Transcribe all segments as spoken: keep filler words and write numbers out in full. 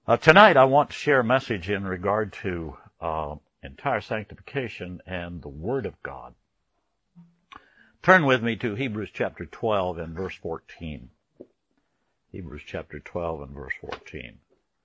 Uh, tonight I want to share a message in regard to uh, entire sanctification and the Word of God. Turn with me to Hebrews chapter twelve and verse fourteen. Hebrews chapter twelve and verse fourteen.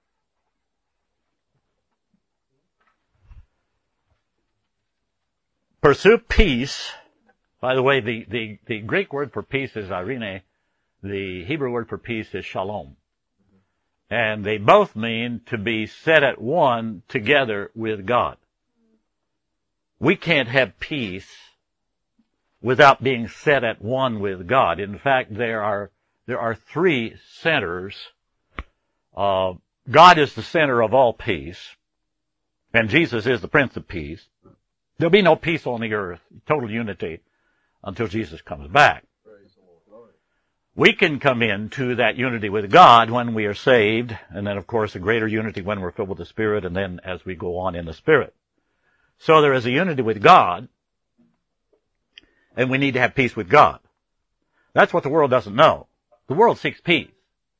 Pursue peace. By the way, the, the, the Greek word for peace is irene. The Hebrew word for peace is shalom. And they both mean to be set at one together with God. We can't have peace without being set at one with God. In fact, there are there are three centers. Uh, God is the center of all peace, and Jesus is the Prince of Peace. There'll be no peace on the earth, total unity, until Jesus comes back. We can come into that unity with God when we are saved, and then, of course, a greater unity when we're filled with the Spirit, and then as we go on in the Spirit. So there is a unity with God, and we need to have peace with God. That's what the world doesn't know. The world seeks peace.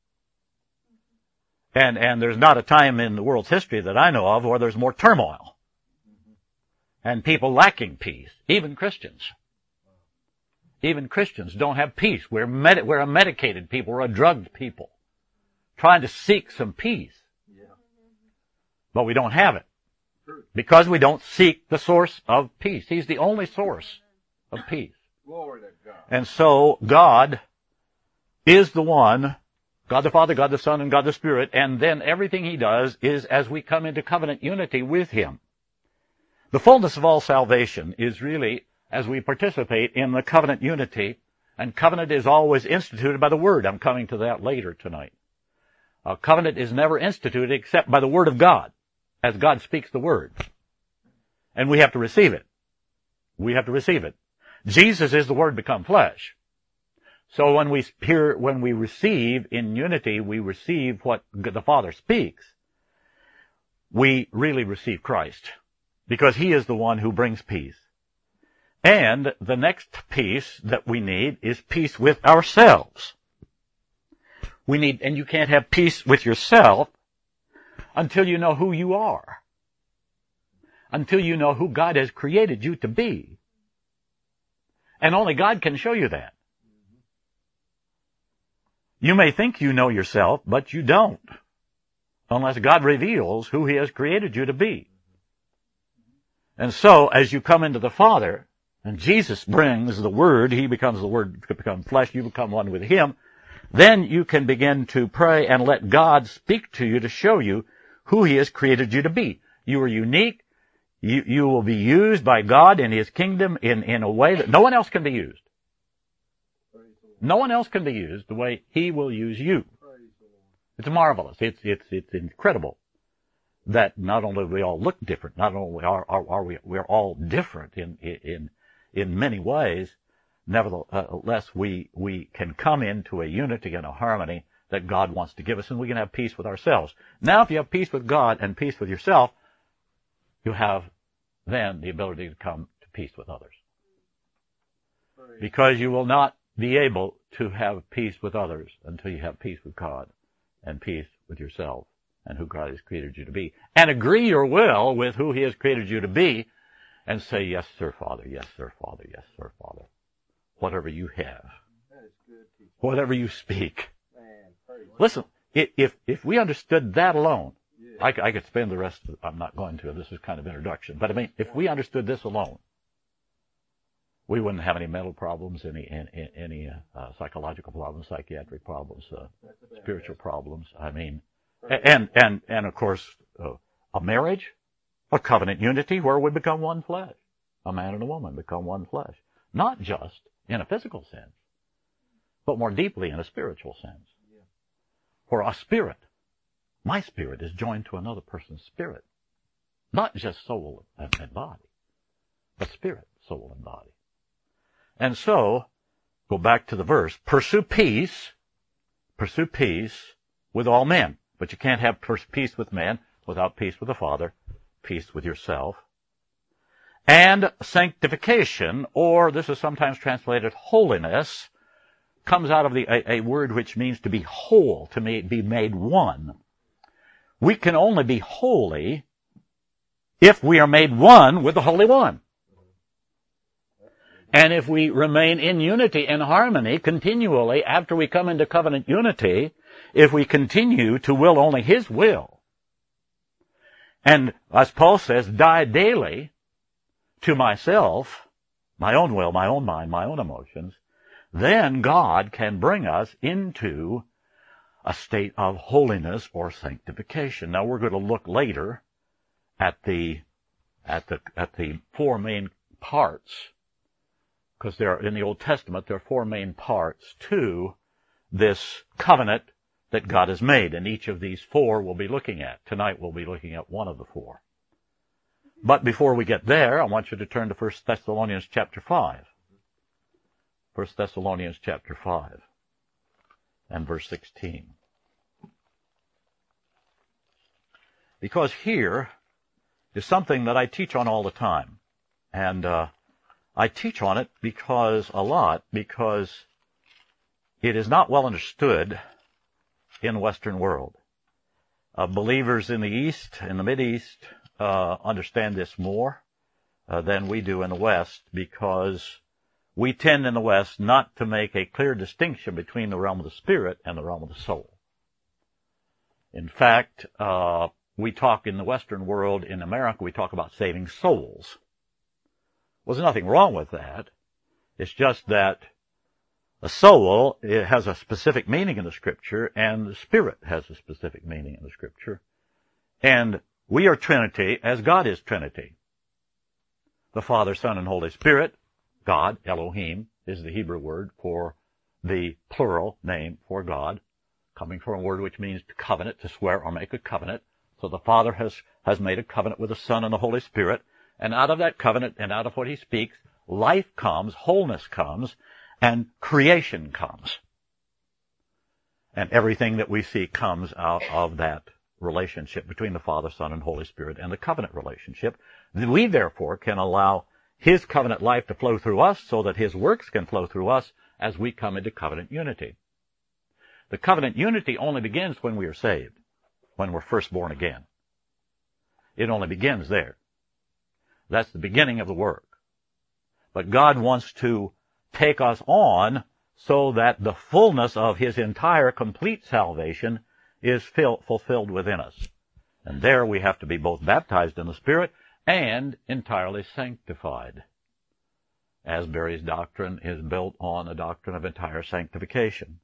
And, and there's not a time in the world's history that I know of where there's more turmoil and people lacking peace, even Christians. Even Christians don't have peace. We're, med- we're a medicated people. We're a drugged people trying to seek some peace. Yeah. But we don't have it because we don't seek the source of peace. He's the only source of peace. Glory to God. And so God is the one, God the Father, God the Son, and God the Spirit, and then everything He does is as we come into covenant unity with Him. The fullness of all salvation is really as we participate in the covenant unity, and covenant is always instituted by the Word. I'm coming to that later tonight. A covenant is never instituted except by the Word of God, as God speaks the Word. And we have to receive it. We have to receive it. Jesus is the Word become flesh. So when we hear, when we receive in unity, we receive what the Father speaks. We really receive Christ, because He is the one who brings peace. And the next peace that we need is peace with ourselves. We need, and you can't have peace with yourself until you know who you are. Until you know who God has created you to be. And only God can show you that. You may think you know yourself, but you don't. Unless God reveals who He has created you to be. And so, as you come into the Father, and Jesus brings the Word, He becomes the Word to become flesh, you become one with Him, then you can begin to pray and let God speak to you to show you who He has created you to be. You are unique. You, you will be used by God in His kingdom in, in a way that no one else can be used. No one else can be used the way He will use you. It's marvelous. It's, it's, it's incredible that not only do we all look different, not only are, are, are we, we're all different in, in, in many ways, nevertheless, we, we can come into a unity and a harmony that God wants to give us, and we can have peace with ourselves. Now, if you have peace with God and peace with yourself, you have then the ability to come to peace with others. Because you will not be able to have peace with others until you have peace with God and peace with yourself and who God has created you to be. And agree your will with who He has created you to be and say, yes, sir, Father, yes, sir, Father, yes, sir, Father. Whatever you have. Whatever you speak. Listen, if, if we understood that alone, I, I could spend the rest of it, I'm not going to, this is kind of introduction, but I mean, if we understood this alone, we wouldn't have any mental problems, any any, any uh, psychological problems, psychiatric problems, uh, spiritual problems. I mean, and and and of course, uh, a marriage, a covenant unity where we become one flesh. A man and a woman become one flesh, not just in a physical sense, but more deeply in a spiritual sense. For a spirit, my spirit is joined to another person's spirit, not just soul and, and body, but spirit, soul, and body. And so, go back to the verse, pursue peace, pursue peace with all men. But you can't have peace with men without peace with the Father, peace with yourself. And sanctification, or this is sometimes translated holiness, comes out of the a, a word which means to be whole, to be made one. we can only be holy if we are made one with the Holy One. And if we remain in unity and harmony continually after we come into covenant unity, if we continue to will only His will, and as Paul says, die daily to myself, my own will, my own mind, my own emotions, then God can bring us into a state of holiness or sanctification. Now we're going to look later at the at the at the four main parts, because there are, in the Old Testament there are four main parts to this covenant that God has made, and each of these four we'll be looking at. Tonight we'll be looking at one of the four. But before we get there, I want you to turn to First Thessalonians chapter five. First Thessalonians chapter five and verse sixteen. Because here is something that I teach on all the time. And uh, I teach on it because a lot, because it is not well understood in the Western world. Uh, believers in the East, in the Mideast, uh, understand this more uh, than we do in the West, because we tend in the West not to make a clear distinction between the realm of the spirit and the realm of the soul. In fact, uh, we talk in the Western world, in America, we talk about saving souls. Well, there's nothing wrong with that. It's just that a soul, it has a specific meaning in the Scripture, and the Spirit has a specific meaning in the Scripture. And we are Trinity as God is Trinity. The Father, Son, and Holy Spirit, God, Elohim, is the Hebrew word for the plural name for God, coming from a word which means to covenant, to swear or make a covenant. So the Father has, has made a covenant with the Son and the Holy Spirit, and out of that covenant and out of what He speaks, life comes, wholeness comes, and creation comes. And everything that we see comes out of that relationship between the Father, Son, and Holy Spirit, and the covenant relationship. We, therefore, can allow His covenant life to flow through us so that His works can flow through us as we come into covenant unity. The covenant unity only begins when we are saved, when we're first born again. It only begins there. That's the beginning of the work. But God wants to take us on so that the fullness of His entire complete salvation is fill, fulfilled within us. And there we have to be both baptized in the Spirit and entirely sanctified. Asbury's doctrine is built on a doctrine of entire sanctification.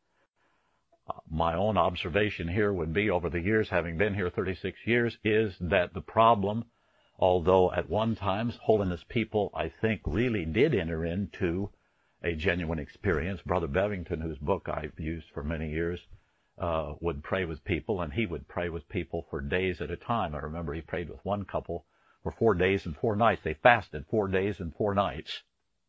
Uh, my own observation here would be, over the years, having been here thirty-six years, is that the problem, although at one time holiness people, I think, really did enter into a genuine experience. Brother Bevington, whose book I've used for many years, uh, would pray with people, and he would pray with people for days at a time. I remember he prayed with one couple for four days and four nights. They fasted four days and four nights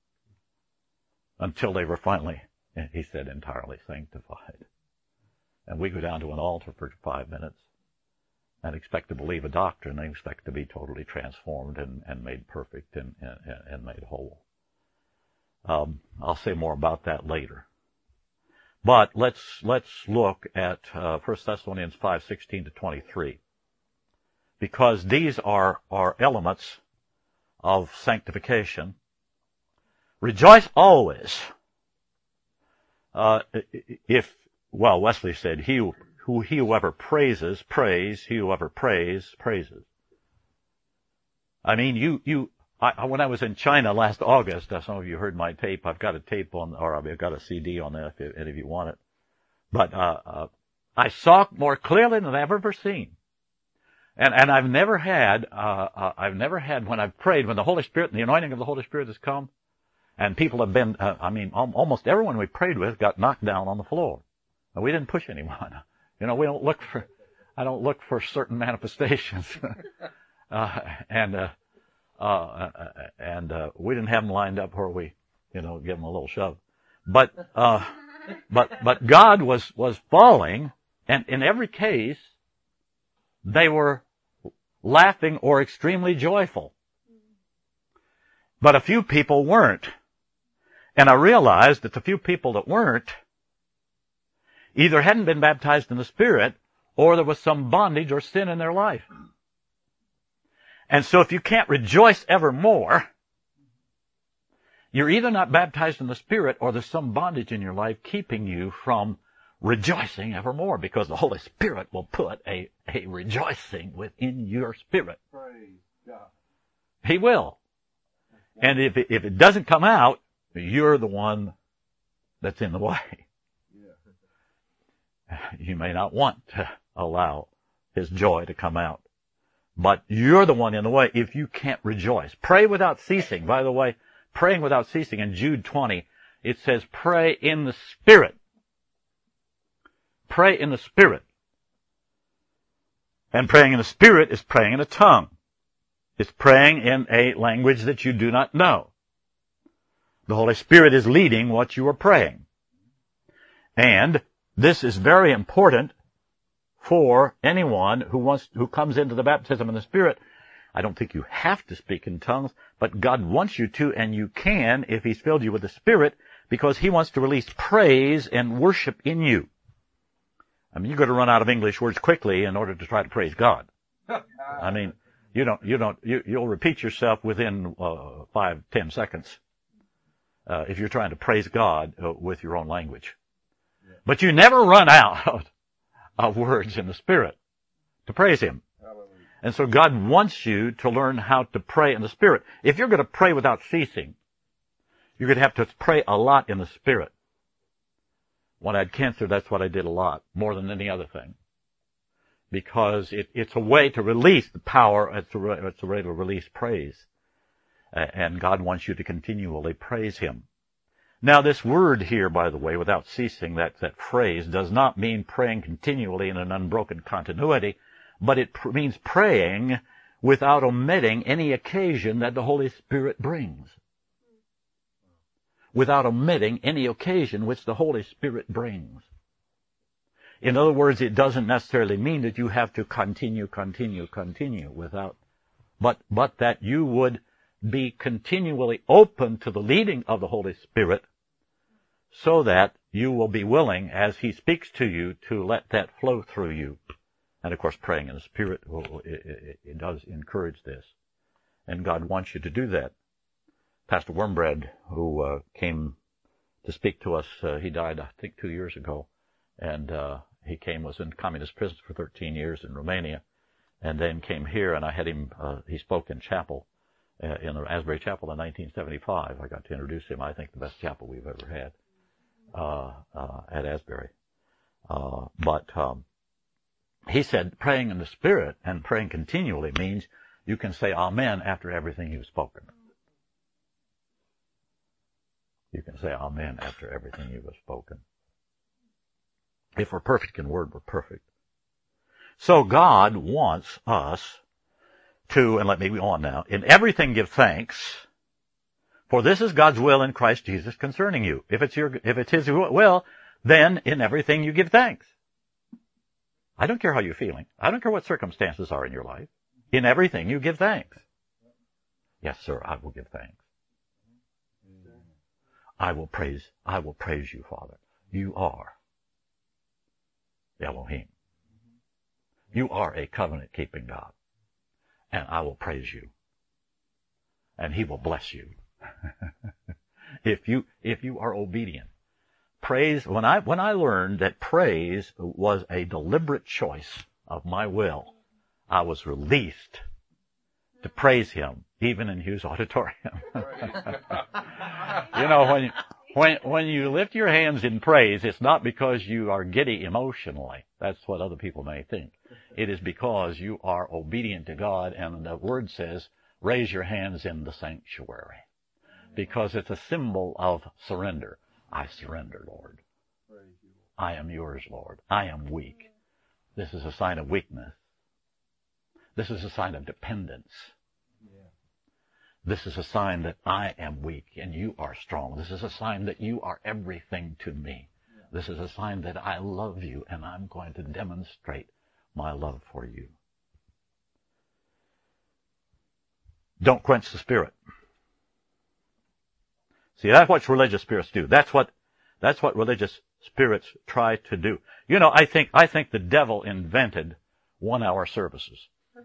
until they were finally, he said, entirely sanctified. And we go down to an altar for five minutes and expect to believe a doctrine and expect to be totally transformed and, and made perfect and, and, and made whole. Um, I'll say more about that later. But let's let's look at uh, First Thessalonians five sixteen to twenty-three, because these are are elements of sanctification. Rejoice always. Uh, if well, Wesley said, "He who he whoever praises, praise. He whoever prays, praises." I mean, you you. I, when I was in China last August, uh, some of you heard my tape. I've got a tape on, or I've got a C D on that if any of you want it. But uh, uh, I saw more clearly than I've ever seen, and and I've never had, uh, uh, I've never had when I've prayed, when the Holy Spirit and the anointing of the Holy Spirit has come, and people have been, uh, I mean, al- almost everyone we prayed with got knocked down on the floor, and we didn't push anyone. You know, we don't look for, I don't look for certain manifestations, uh, and. Uh, Uh, and uh, we didn't have them lined up where we, you know, give them a little shove. But uh, but but God was was falling, and in every case, they were laughing or extremely joyful. But a few people weren't, and I realized that the few people that weren't either hadn't been baptized in the Spirit, or there was some bondage or sin in their life. And so if you can't rejoice evermore, you're either not baptized in the Spirit or there's some bondage in your life keeping you from rejoicing evermore, because the Holy Spirit will put a, a rejoicing within your spirit. Praise God. He will. And if it, if it doesn't come out, you're the one that's in the way. Yeah. You may not want to allow His joy to come out, but you're the one in the way if you can't rejoice. Pray without ceasing. By the way, praying without ceasing in Jude twenty, it says pray in the Spirit. Pray in the Spirit. And praying in the Spirit is praying in a tongue. It's praying in a language that you do not know. The Holy Spirit is leading what you are praying. And this is very important for anyone who wants, who comes into the baptism in the Spirit. I don't think you have to speak in tongues, but God wants you to, and you can if He's filled you with the Spirit, because He wants to release praise and worship in you. I mean, you're going to run out of English words quickly in order to try to praise God. I mean, you don't, you don't, you, you'll repeat yourself within uh, five, ten seconds uh, if you're trying to praise God uh, with your own language. Yeah. But you never run out of words in the Spirit to praise Him. Hallelujah. And so God wants you to learn how to pray in the Spirit. If you're going to pray without ceasing, you're going to have to pray a lot in the Spirit. When I had cancer, that's what I did a lot, more than any other thing. Because it, it's a way to release the power, it's a, it's a way to release praise. Uh, and God wants you to continually praise Him. Now, this word here, by the way, without ceasing, that, that phrase, does not mean praying continually in an unbroken continuity, but it pr- means praying without omitting any occasion that the Holy Spirit brings. Without omitting any occasion which the Holy Spirit brings. In other words, it doesn't necessarily mean that you have to continue, continue, continue without, but, but that you would be continually open to the leading of the Holy Spirit so that you will be willing, as He speaks to you, to let that flow through you. And of course, praying in the Spirit, it, it, it does encourage this. And God wants you to do that. Pastor Wormbread, who uh, came to speak to us, uh, he died, I think, two years ago. And uh, he came, was in communist prison for thirteen years in Romania, and then came here, and I had him, uh, he spoke in chapel, uh, in the Asbury Chapel in nineteen seventy-five. I got to introduce him. I think the best chapel we've ever had uh, uh, at Asbury. Uh, but um, he said praying in the Spirit and praying continually means you can say amen after everything you've spoken. You can say amen after everything you have spoken. If we're perfect in word, we're perfect. So God wants us to, and let me go on now, in everything give thanks, for this is God's will in Christ Jesus concerning you. If it's your, if it's His will, then in everything you give thanks. I don't care how you're feeling. I don't care what circumstances are in your life. In everything you give thanks. Yes, sir, I will give thanks. I will praise, I will praise you, Father. You are Elohim. You are a covenant-keeping God. And I will praise you. And He will bless you. if you, if you are obedient. Praise, when I, when I learned that praise was a deliberate choice of my will, I was released to praise Him, even in Hughes Auditorium. You know, when, when, when you lift your hands in praise, it's not because you are giddy emotionally. That's what other people may think. It is because you are obedient to God, and the Word says, raise your hands in the sanctuary. Because it's a symbol of surrender. I surrender, Lord. I am yours, Lord. I am weak. This is a sign of weakness. This is a sign of dependence. This is a sign that I am weak and you are strong. This is a sign that you are everything to me. This is a sign that I love you and I'm going to demonstrate my love for you. Don't quench the Spirit. See, that's what religious spirits do. That's what, that's what religious spirits try to do. You know, I think, I think the devil invented one-hour services.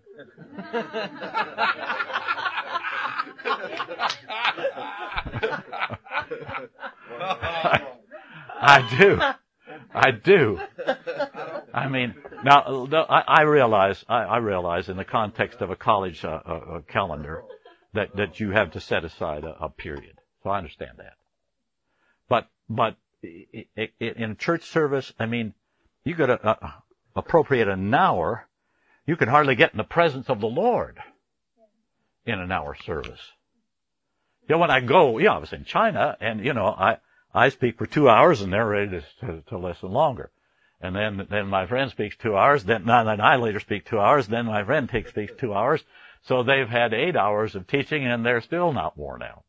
I, I do. I do. I mean, now I, I realize, I, I realize in the context of a college uh, uh, calendar that, that you have to set aside a, a period. So I understand that. But, but it, it, it, in a church service, I mean, you got to uh, appropriate an hour. You can hardly get in the presence of the Lord in an hour service. You know, when I go, yeah, I was in China, and you know, I I speak for two hours, and they're ready to to, to listen longer. And then then my friend speaks two hours. Then, then I later speak two hours. Then my friend takes speaks two hours. So they've had eight hours of teaching, and they're still not worn out.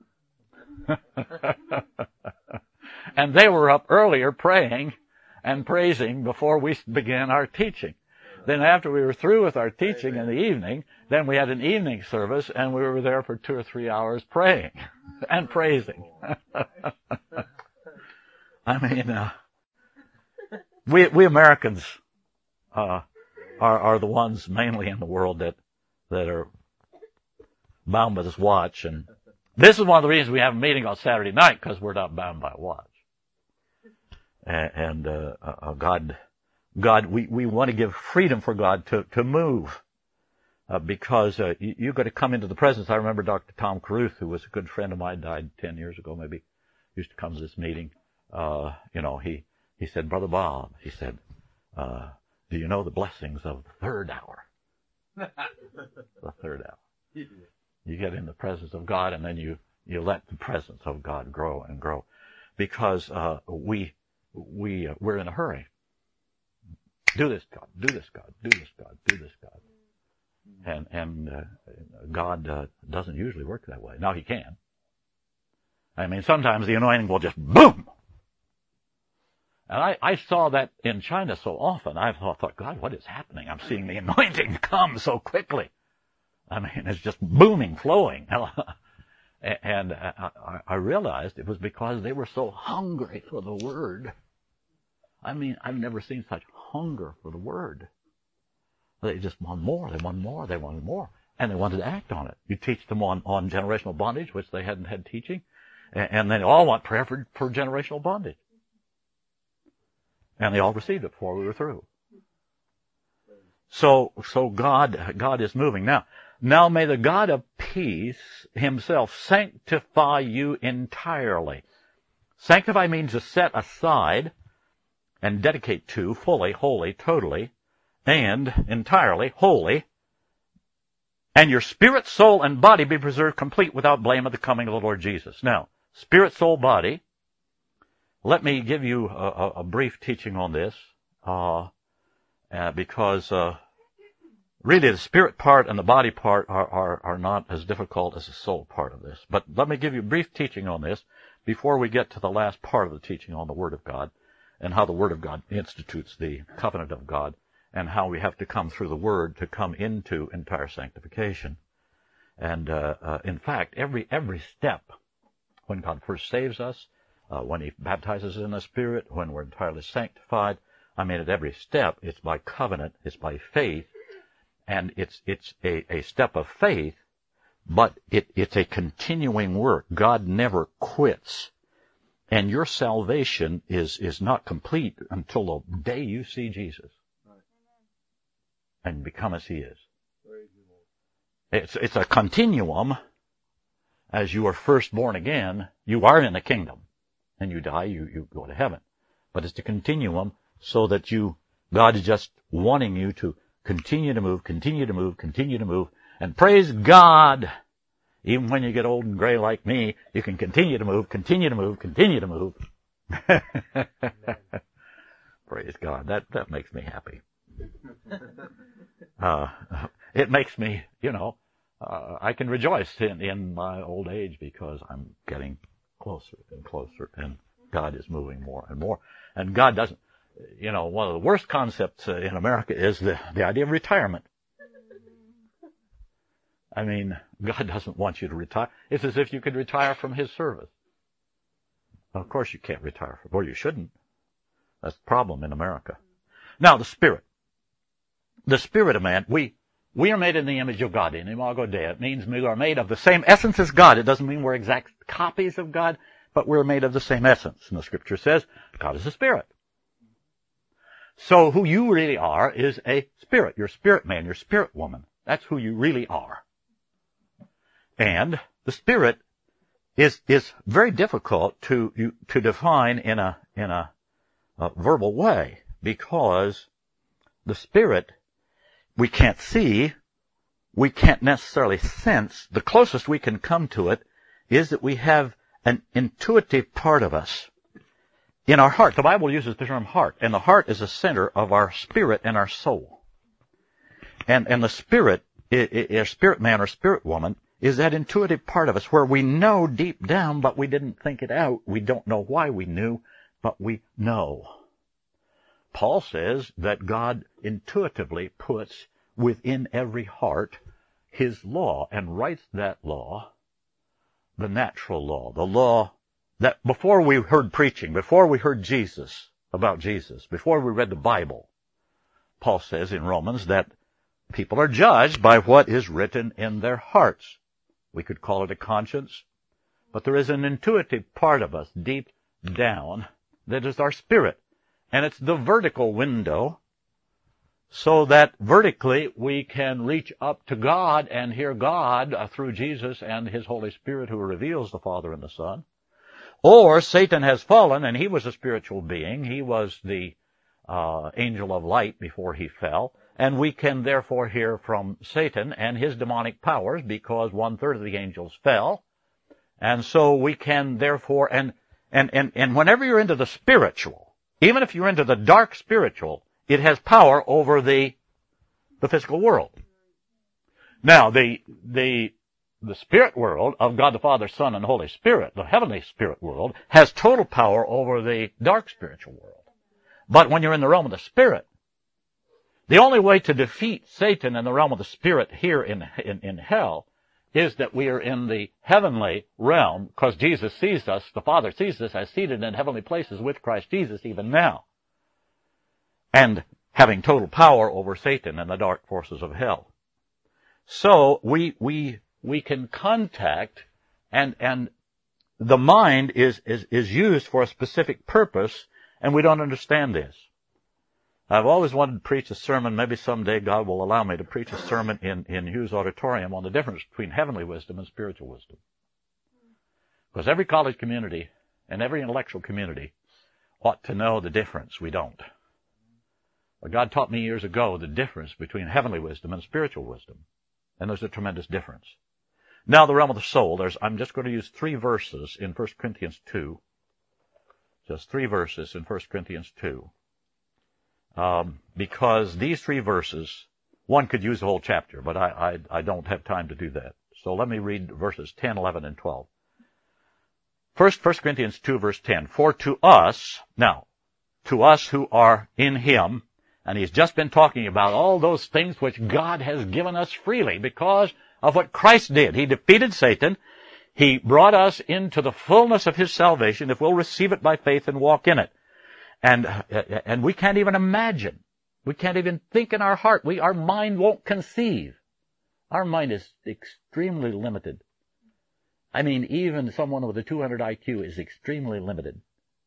And they were up earlier praying and praising before we began our teaching. Then after we were through with our teaching in the evening, then we had an evening service, and we were there for two or three hours praying and praising. I mean, uh, we we Americans uh, are are the ones mainly in the world that that are bound by this watch, and this is one of the reasons we have a meeting on Saturday night, because we're not bound by a watch. And, and uh, uh, God. God, we, we want to give freedom for God to, to move, uh, because, uh, you, you've got to come into the presence. I remember Doctor Tom Caruth, who was a good friend of mine, died ten years ago, maybe, used to come to this meeting. Uh, you know, he, he said, Brother Bob, he said, uh, do you know the blessings of the third hour? The third hour. You get in the presence of God, and then you, you let the presence of God grow and grow, because, uh, we, we, uh, we're in a hurry. Do this, God. Do this, God. Do this, God. Do this, God. And and uh, God uh, doesn't usually work that way. Now He can. I mean, sometimes the anointing will just boom. And I, I saw that in China so often. I thought, thought, God, what is happening? I'm seeing the anointing come so quickly. I mean, it's just booming, flowing. And I, I realized it was because they were so hungry for the Word. I mean, I've never seen such hunger for the Word. They just want more, they want more, they wanted more, and they wanted to act on it. You teach them on, on generational bondage, which they hadn't had teaching, and, and they all want prayer for, for generational bondage. And they all received it before we were through. So, so God, God is moving. Now, now may the God of peace Himself sanctify you entirely. Sanctify means to set aside and dedicate to, fully, wholly, totally, and entirely, wholly, and your spirit, soul, and body be preserved complete without blame at the coming of the Lord Jesus. Now, spirit, soul, body, let me give you a, a, a brief teaching on this, uh, uh, because uh, really the spirit part and the body part are, are, are not as difficult as the soul part of this. But let me give you a brief teaching on this before we get to the last part of the teaching on the Word of God, and how the Word of God institutes the covenant of God, and how we have to come through the Word to come into entire sanctification. And uh, uh, in fact, every every step, when God first saves us, uh, when He baptizes us in the Spirit, when we're entirely sanctified, I mean, at every step, it's by covenant, it's by faith, and it's it's a, a step of faith, but it, it's a continuing work. God never quits. And your salvation is, is not complete until the day you see Jesus. Right. And become as He is. It's, it's a continuum. As you are first born again, you are in the kingdom. And you die, you, you go to heaven. But it's a continuum so that you, God is just wanting you to continue to move, continue to move, continue to move. And praise God! Even when you get old and gray like me, you can continue to move, continue to move, continue to move. Praise God. That, that makes me happy. Uh, it makes me, you know, uh, I can rejoice in, in my old age because I'm getting closer and closer, and God is moving more and more. And God doesn't, you know, one of the worst concepts uh, in America is the, the idea of retirement. I mean, God doesn't want you to retire. It's as if you could retire from His service. Well, of course you can't retire from, or you shouldn't. That's the problem in America. Now, the Spirit. The Spirit of man, we, we are made in the image of God. In Imago Dei. It means we are made of the same essence as God. It doesn't mean we're exact copies of God, but we're made of the same essence. And the Scripture says God is a Spirit. So who you really are is a spirit. You're a spirit man. You're a spirit woman. That's who you really are. And the Spirit is is very difficult to you, to define in a in a, a verbal way, because the Spirit we can't see, we can't necessarily sense. The closest we can come to it is that we have an intuitive part of us in our heart. The Bible uses the term heart, and the heart is the center of our spirit and our soul. And and the Spirit, our spirit man or spirit woman, is that intuitive part of us where we know deep down, but we didn't think it out. We don't know why we knew, but we know. Paul says that God intuitively puts within every heart His law and writes that law, the natural law, the law that before we heard preaching, before we heard Jesus, about Jesus, before we read the Bible, Paul says in Romans that people are judged by what is written in their hearts. We could call it a conscience, but there is an intuitive part of us deep down that is our spirit. And it's the vertical window, so that vertically we can reach up to God and hear God uh, through Jesus and His Holy Spirit, who reveals the Father and the Son. Or Satan has fallen, and he was a spiritual being. He was the uh, angel of light before he fell. And we can therefore hear from Satan and his demonic powers, because one-third of the angels fell. And so we can therefore, and, and, and, and whenever you're into the spiritual, even if you're into the dark spiritual, it has power over the, the physical world. Now, the, the, the spirit world of God the Father, Son, and Holy Spirit, the heavenly spirit world, has total power over the dark spiritual world. But when you're in the realm of the Spirit, the only way to defeat Satan in the realm of the Spirit here in, in, in hell is that we are in the heavenly realm, because Jesus sees us, the Father sees us as seated in heavenly places with Christ Jesus even now, and having total power over Satan and the dark forces of hell. So we we we can contact, and and the mind is is is used for a specific purpose, and we don't understand this. I've always wanted to preach a sermon. Maybe someday God will allow me to preach a sermon in, in Hughes Auditorium on the difference between heavenly wisdom and spiritual wisdom. Because every college community and every intellectual community ought to know the difference. We don't. But God taught me years ago the difference between heavenly wisdom and spiritual wisdom. And there's a tremendous difference. Now, the realm of the soul, there's, I'm just going to use three verses in First Corinthians two. Just three verses in First Corinthians two. Um, because these three verses, one could use the whole chapter, but I, I, I don't have time to do that. So let me read verses ten, eleven, and twelve. First, First Corinthians two, verse ten. For to us, now, to us who are in Him, and he's just been talking about all those things which God has given us freely because of what Christ did. He defeated Satan. He brought us into the fullness of His salvation if we'll receive it by faith and walk in it. And, and we can't even imagine. We can't even think in our heart. We, our mind won't conceive. Our mind is extremely limited. I mean, even someone with a two hundred I Q is extremely limited.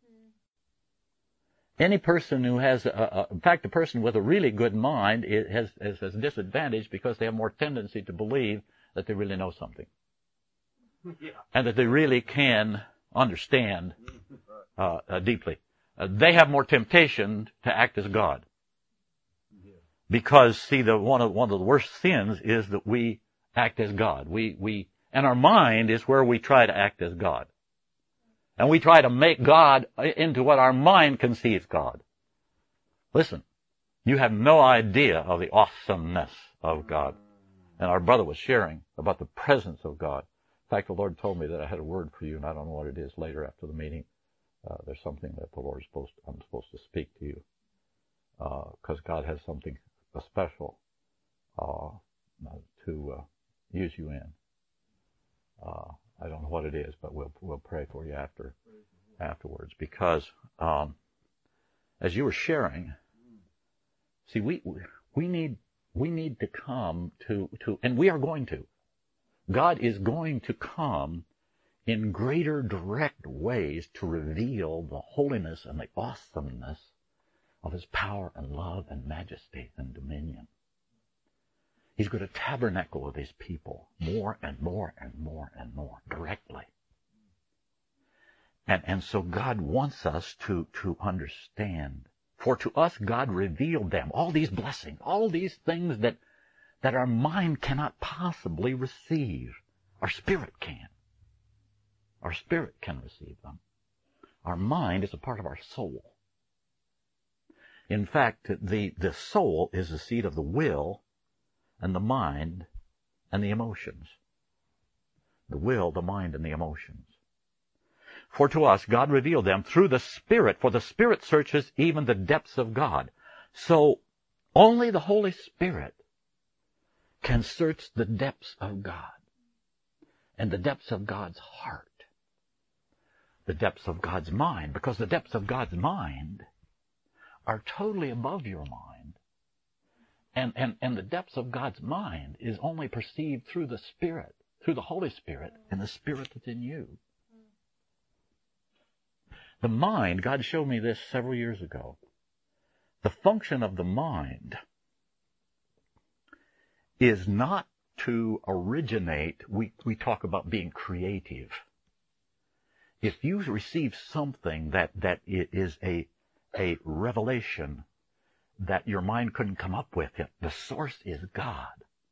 Any person who has, a, a, in fact, a person with a really good mind has, has, has a disadvantage because they have more tendency to believe that they really know something. Yeah. And that they really can understand uh, uh, deeply. Uh, they have more temptation to act as God. Because, see, the one of one of the worst sins is that we act as God. We we and our mind is where we try to act as God. And we try to make God into what our mind conceives God. Listen, you have no idea of the awesomeness of God. And our brother was sharing about the presence of God. In fact, the Lord told me that I had a word for you, and I don't know what it is later after the meeting. Uh, there's something that the Lord is supposed to, I'm supposed to speak to you, because uh, God has something special uh, to uh, use you in. Uh, I don't know what it is, but we'll we'll pray for you after afterwards, because um, as you were sharing, see, we we need we need to come to, to and we are going to. God is going to come in greater direct ways to reveal the holiness and the awesomeness of His power and love and majesty and dominion. He's going to tabernacle with His people more and more and more and more directly. And, and so God wants us to, to understand. For to us God revealed them, all these blessings, all these things that, that our mind cannot possibly receive. Our spirit can. Our spirit can receive them. Our mind is a part of our soul. In fact, the, the soul is the seat of the will and the mind and the emotions. The will, the mind, and the emotions. For to us God revealed them through the Spirit, for the Spirit searches even the depths of God. So only the Holy Spirit can search the depths of God and the depths of God's heart, the depths of God's mind, because the depths of God's mind are totally above your mind. And, and, and the depths of God's mind is only perceived through the Spirit, through the Holy Spirit and the Spirit that's in you. The mind, God showed me this several years ago. The function of the mind is not to originate. We, we talk about being creative. If you receive something that, that is a, a revelation that your mind couldn't come up with, it, the source is God.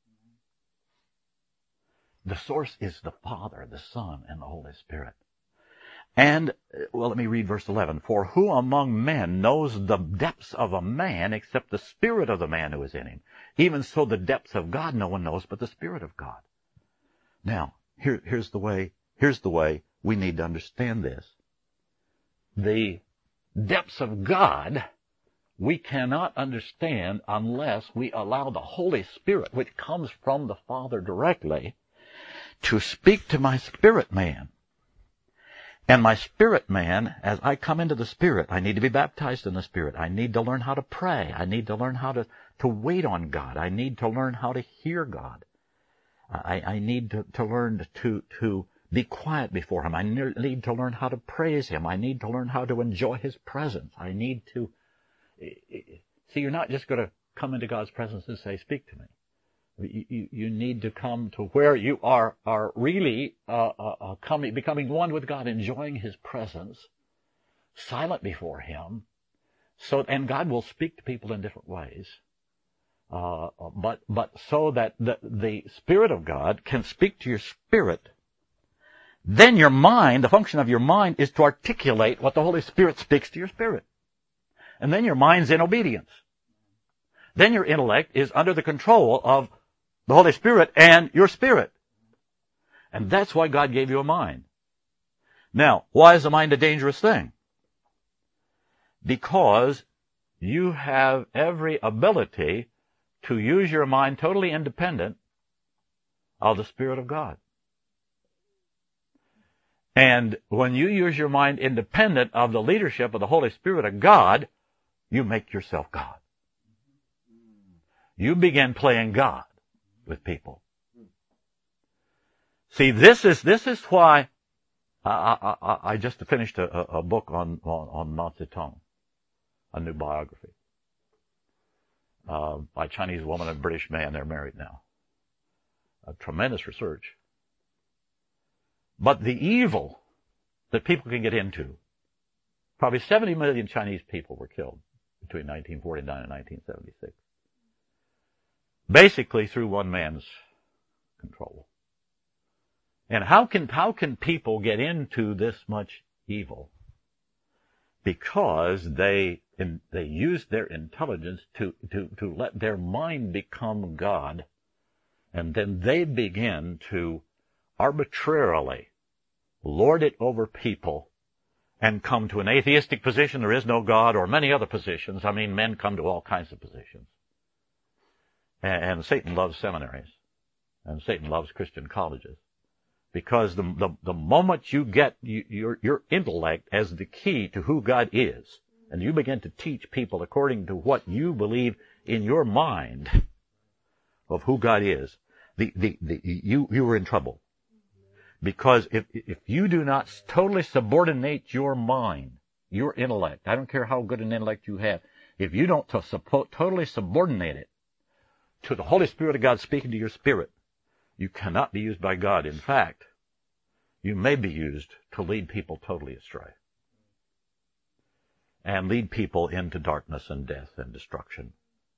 The source is the Father, the Son, and the Holy Spirit. And, well, let me read verse eleven. For who among men knows the depths of a man except the spirit of the man who is in him? Even so the depths of God no one knows but the Spirit of God. Now, here, here's the way, here's the way we need to understand this. The depths of God we cannot understand unless we allow the Holy Spirit, which comes from the Father directly, to speak to my spirit man. And my spirit man, as I come into the Spirit, I need to be baptized in the Spirit. I need to learn how to pray. I need to learn how to, to wait on God. I need to learn how to hear God. I, I need to, to learn to, to be quiet before Him. I need to learn how to praise Him. I need to learn how to enjoy His presence. I need to... See, you're not just going to come into God's presence and say, speak to me. You, you, you need to come to where you are, are really uh, uh, coming, becoming one with God, enjoying His presence, silent before Him. So, and God will speak to people in different ways. Uh, but, but so that the, the Spirit of God can speak to your spirit. Then your mind, the function of your mind is to articulate what the Holy Spirit speaks to your spirit. And then your mind's in obedience. Then your intellect is under the control of the Holy Spirit and your spirit. And that's why God gave you a mind. Now, why is the mind a dangerous thing? Because you have every ability to use your mind totally independent of the Spirit of God. And when you use your mind independent of the leadership of the Holy Spirit of God, you make yourself God. You begin playing God with people. See, this is this is why I, I, I just finished a, a book on, on, on Mao Zedong, a new biography, uh, by a Chinese woman and a British man. They're married now. A tremendous research. But the evil that people can get into, probably seventy million Chinese people were killed between nineteen forty-nine and nineteen seventy-six. Basically through one man's control. And how can, how can people get into this much evil? Because they, in, they use their intelligence to, to, to let their mind become God, and then they begin to arbitrarily lord it over people and come to an atheistic position, there is no God, or many other positions. I mean, men come to all kinds of positions. And, and Satan loves seminaries. And Satan loves Christian colleges. Because the, the, the moment you get you, your, your intellect as the key to who God is, and you begin to teach people according to what you believe in your mind of who God is, the, the, the, you, you are in trouble. Because if, if you do not totally subordinate your mind, your intellect, I don't care how good an intellect you have, if you don't to, suppo, totally subordinate it to the Holy Spirit of God speaking to your spirit, you cannot be used by God. In fact, you may be used to lead people totally astray and lead people into darkness and death and destruction.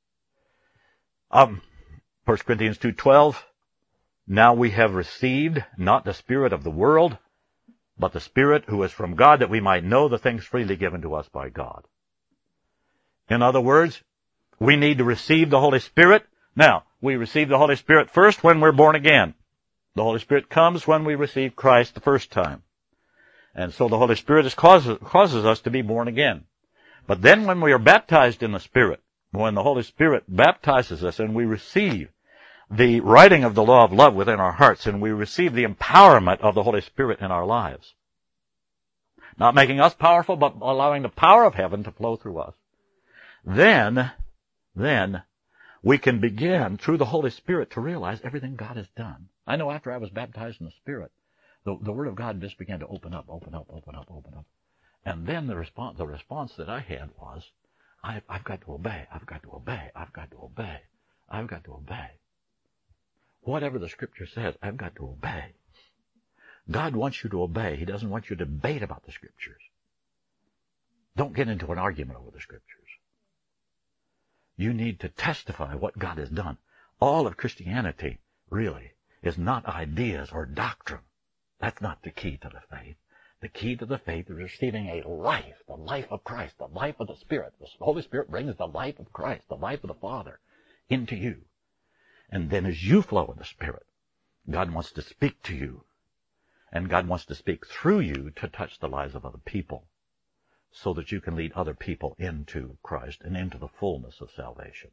Um, First Corinthians two twelve, now we have received not the spirit of the world, but the Spirit who is from God, that we might know the things freely given to us by God. In other words, we need to receive the Holy Spirit. Now, we receive the Holy Spirit first when we're born again. The Holy Spirit comes when we receive Christ the first time. And so the Holy Spirit is causes, causes us to be born again. But then when we are baptized in the Spirit, when the Holy Spirit baptizes us and we receive the writing of the law of love within our hearts, and we receive the empowerment of the Holy Spirit in our lives, not making us powerful, but allowing the power of heaven to flow through us, then, then we can begin through the Holy Spirit to realize everything God has done. I know after I was baptized in the Spirit, the, the Word of God just began to open up, open up, open up, open up. And then the response, the response that I had was, I've, I've got to obey, I've got to obey, I've got to obey, I've got to obey. Whatever the Scripture says, I've got to obey. God wants you to obey. He doesn't want you to debate about the Scriptures. Don't get into an argument over the Scriptures. You need to testify what God has done. All of Christianity, really, is not ideas or doctrine. That's not the key to the faith. The key to the faith is receiving a life, the life of Christ, the life of the Spirit. The Holy Spirit brings the life of Christ, the life of the Father, into you. And then as you flow in the Spirit, God wants to speak to you. And God wants to speak through you to touch the lives of other people, so that you can lead other people into Christ and into the fullness of salvation.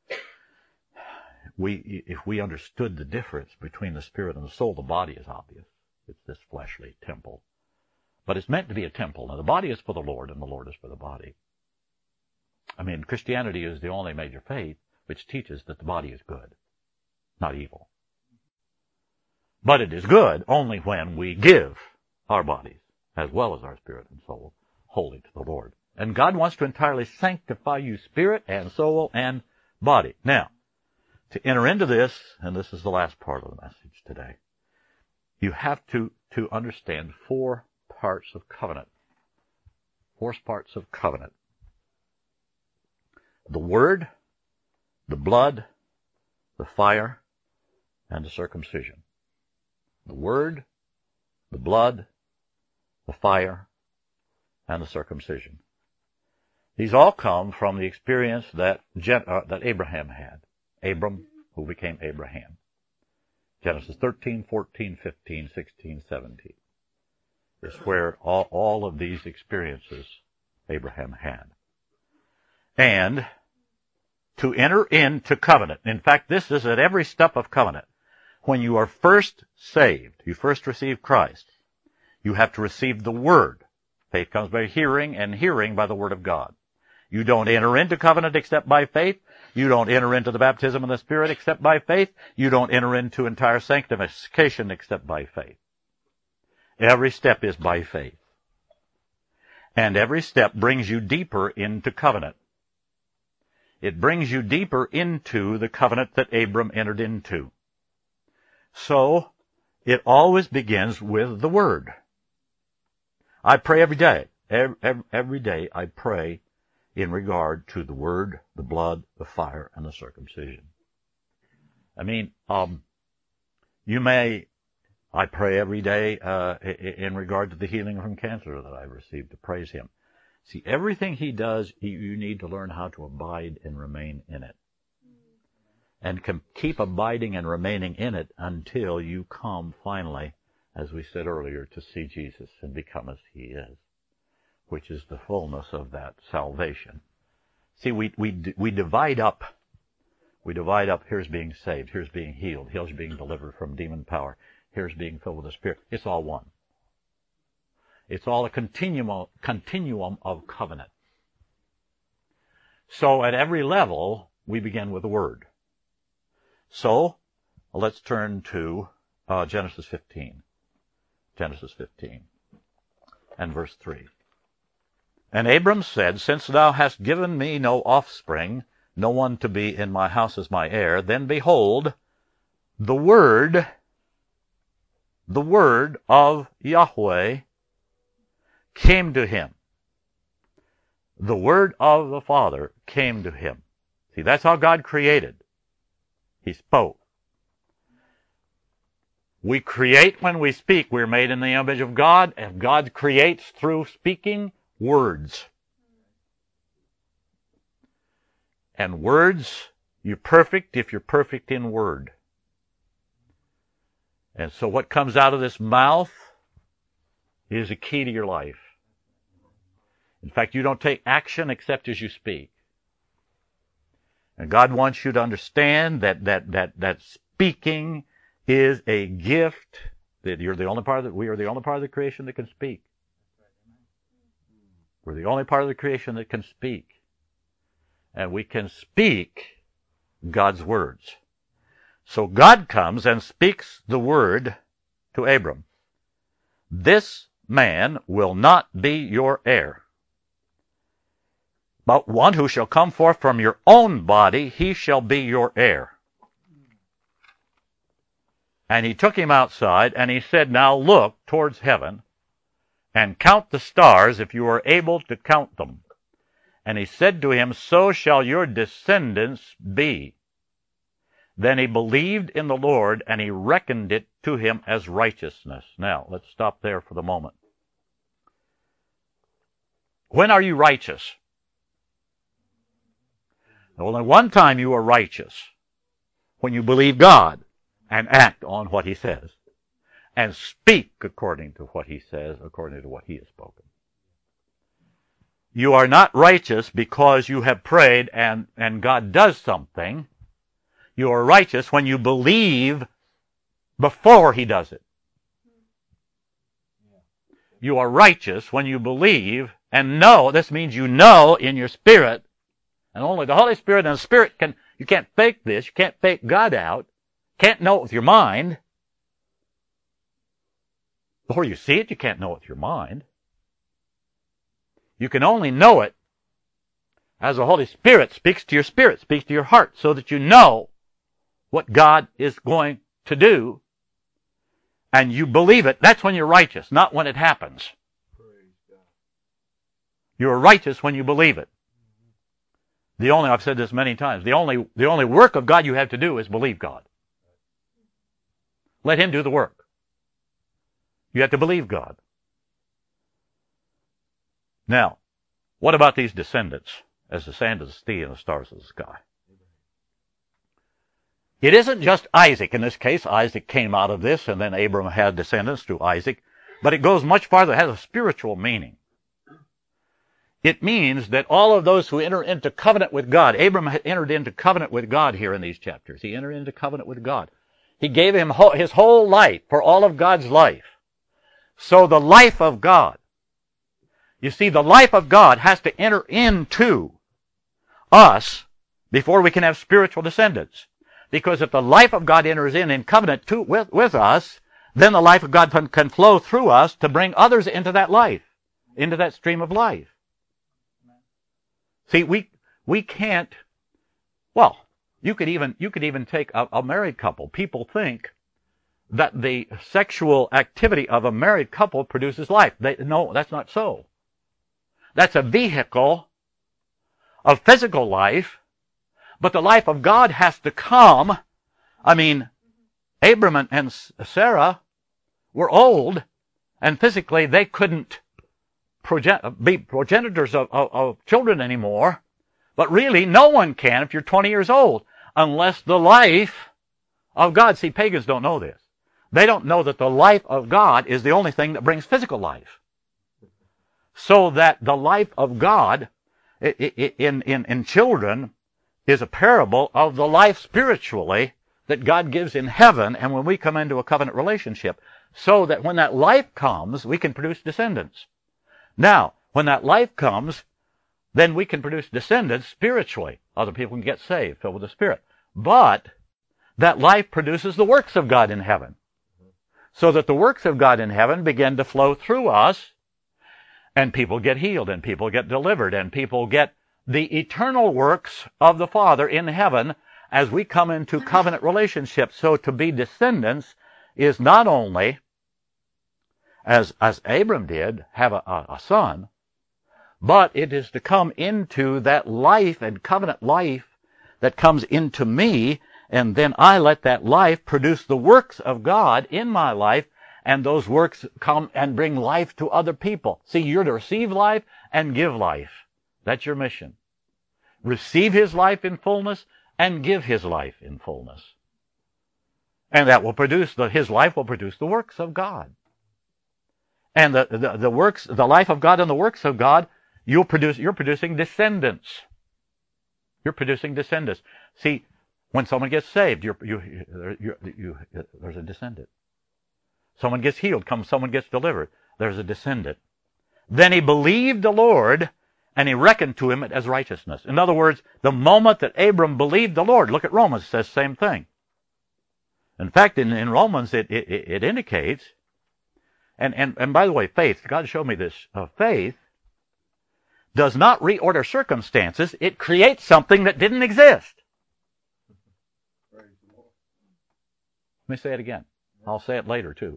We, if we understood the difference between the spirit and the soul, the body is obvious. It's this fleshly temple. But it's meant to be a temple. Now, the body is for the Lord, and the Lord is for the body. I mean, Christianity is the only major faith which teaches that the body is good, not evil. But it is good only when we give our bodies, as well as our spirit and soul, wholly to the Lord. And God wants to entirely sanctify you, spirit and soul and body. Now, to enter into this, and this is the last part of the message today, you have to, to understand four parts of covenant. Four parts of covenant. The Word, the blood, the fire, and the circumcision. The Word, the blood, the fire, and the circumcision. These all come from the experience that Gen- uh, that Abraham had. Abram, who became Abraham. Genesis thirteen, fourteen, fifteen, sixteen, seventeen is where all, all of these experiences Abraham had. And to enter into covenant. In fact, this is at every step of covenant. When you are first saved, you first receive Christ, you have to receive the Word. Faith comes by hearing, and hearing by the Word of God. You don't enter into covenant except by faith. You don't enter into the baptism of the Spirit except by faith. You don't enter into entire sanctification except by faith. Every step is by faith. And every step brings you deeper into covenant. It brings you deeper into the covenant that Abram entered into. So, it always begins with the Word. I pray every day. Every, every, every day I pray in regard to the Word, the blood, the fire, and the circumcision. I mean, um, you may, I pray every day uh, in regard to the healing from cancer that I received, to praise Him. See, everything He does, you need to learn how to abide and remain in it. And can keep abiding and remaining in it until you come finally, as we said earlier, to see Jesus and become as He is, which is the fullness of that salvation. See, we we we divide up. We divide up, here's being saved, here's being healed, here's being delivered from demon power, here's being filled with the Spirit. It's all one. It's all a continuum, continuum of covenant. So at every level, we begin with the Word. So let's turn to uh, Genesis fifteen. Genesis fifteen and verse three. And Abram said, Since thou hast given me no offspring, no one to be in my house as my heir, then behold, the word, the word of Yahweh came to him. The word of the Father came to him. See, that's how God created. He spoke. We create when we speak. We're made in the image of God, and God creates through speaking words. And words, you're perfect if you're perfect in word. And so what comes out of this mouth is a key to your life. In fact, you don't take action except as you speak. And God wants you to understand that that that that speaking is a gift. That you're the only part of the, we are the only part of the creation that can speak. We're the only part of the creation that can speak. And we can speak God's words. So God comes and speaks the word to Abram. This man will not be your heir, but one who shall come forth from your own body, he shall be your heir. And he took him outside, and he said, Now look towards heaven, and count the stars, if you are able to count them. And he said to him, So shall your descendants be. Then he believed in the Lord, and he reckoned it to him as righteousness. Now, let's stop there for the moment. When are you righteous? Only one time you are righteous. When you believe God and act on what he says. And speak according to what he says, according to what he has spoken. You are not righteous because you have prayed and, and God does something. You are righteous when you believe before he does it. You are righteous when you believe and know. This means you know in your spirit, and only the Holy Spirit and the Spirit can, you can't fake this. You can't fake God out. Can't know it with your mind. Before you see it, you can't know it with your mind. You can only know it as the Holy Spirit speaks to your spirit, speaks to your heart, so that you know what God is going to do, and you believe it. That's when you're righteous, not when it happens. You're righteous when you believe it. The only, I've said this many times, the only, the only work of God you have to do is believe God. Let him do the work. You have to believe God. Now, what about these descendants, as the sand of the sea and the stars of the sky? It isn't just Isaac. In this case, Isaac came out of this, and then Abram had descendants through Isaac. But it goes much farther. It has a spiritual meaning. It means that all of those who enter into covenant with God, Abram had entered into covenant with God here in these chapters. He entered into covenant with God. He gave him his whole life for all of God's life. So the life of God, you see, the life of God has to enter into us before we can have spiritual descendants. Because if the life of God enters in in covenant to, with, with us, then the life of God can, can flow through us to bring others into that life, into that stream of life. See, we we can't. Well, you could even you could even take a, a married couple. People think that the sexual activity of a married couple produces life. They, no, that's not so. That's a vehicle of physical life, but the life of God has to come. I mean, Abram and Sarah were old, and physically they couldn't progen- be progenitors of, of, of children anymore. But really, no one can if you're twenty years old, unless the life of God. See, pagans don't know this. They don't know that the life of God is the only thing that brings physical life. So that the life of God in, in, in children is a parable of the life spiritually that God gives in heaven, and when we come into a covenant relationship, so that when that life comes, we can produce descendants. Now, when that life comes, then we can produce descendants spiritually. Other people can get saved, filled with the Spirit. But that life produces the works of God in heaven. So that the works of God in heaven begin to flow through us, and people get healed, and people get delivered, and people get the eternal works of the Father in heaven as we come into covenant relationships. So to be descendants is not only, as, as Abram did, have a, a, a son, but it is to come into that life and covenant life that comes into me, and then I let that life produce the works of God in my life, and those works come and bring life to other people. See, you're to receive life and give life. That's your mission. Receive His life in fullness and give His life in fullness. And that will produce, the, His life will produce the works of God. And the, the, the works, the life of God and the works of God, you'll produce, you're producing descendants. You're producing descendants. See, when someone gets saved, you're, you, you, you, there's a descendant. Someone gets healed, comes, someone gets delivered, there's a descendant. Then he believed the Lord, and He reckoned to him as righteousness. In other words, the moment that Abram believed the Lord, look at Romans, it says the same thing. In fact, in, in Romans, it, it, it indicates, and, and, and by the way, faith, God showed me this, uh, faith does not reorder circumstances, it creates something that didn't exist. Let me say it again. I'll say it later, too.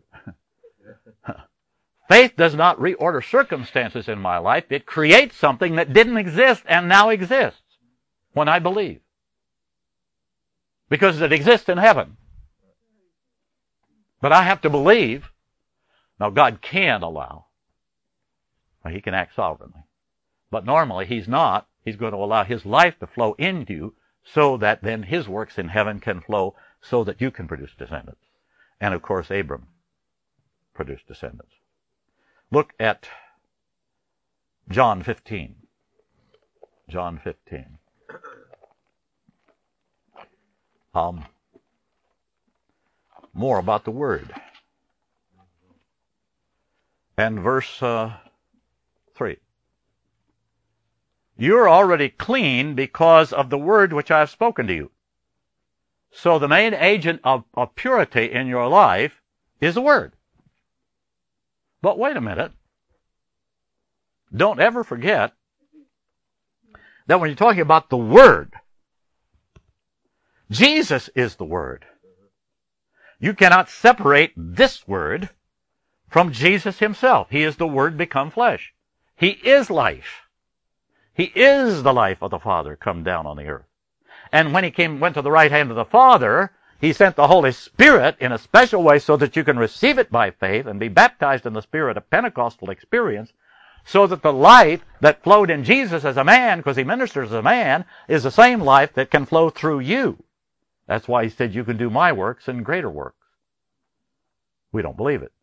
Faith does not reorder circumstances in my life. It creates something that didn't exist and now exists when I believe. Because it exists in heaven. But I have to believe. Now, God can allow. Well, He can act sovereignly. But normally, He's not. He's going to allow His life to flow into you so that then His works in heaven can flow so that you can produce descendants. And, of course, Abram produced descendants. Look at John fifteen. John fifteen. Um, more about the Word. And verse uh, three. You're already clean because of the Word which I have spoken to you. So the main agent of, of purity in your life is the Word. But wait a minute. Don't ever forget that when you're talking about the Word, Jesus is the Word. You cannot separate this Word from Jesus Himself. He is the Word become flesh. He is life. He is the life of the Father come down on the earth. And when He came, went to the right hand of the Father, He sent the Holy Spirit in a special way so that you can receive it by faith and be baptized in the Spirit of Pentecostal experience, so that the life that flowed in Jesus as a man, because He ministers as a man, is the same life that can flow through you. That's why He said, you can do my works and greater works. We don't believe it.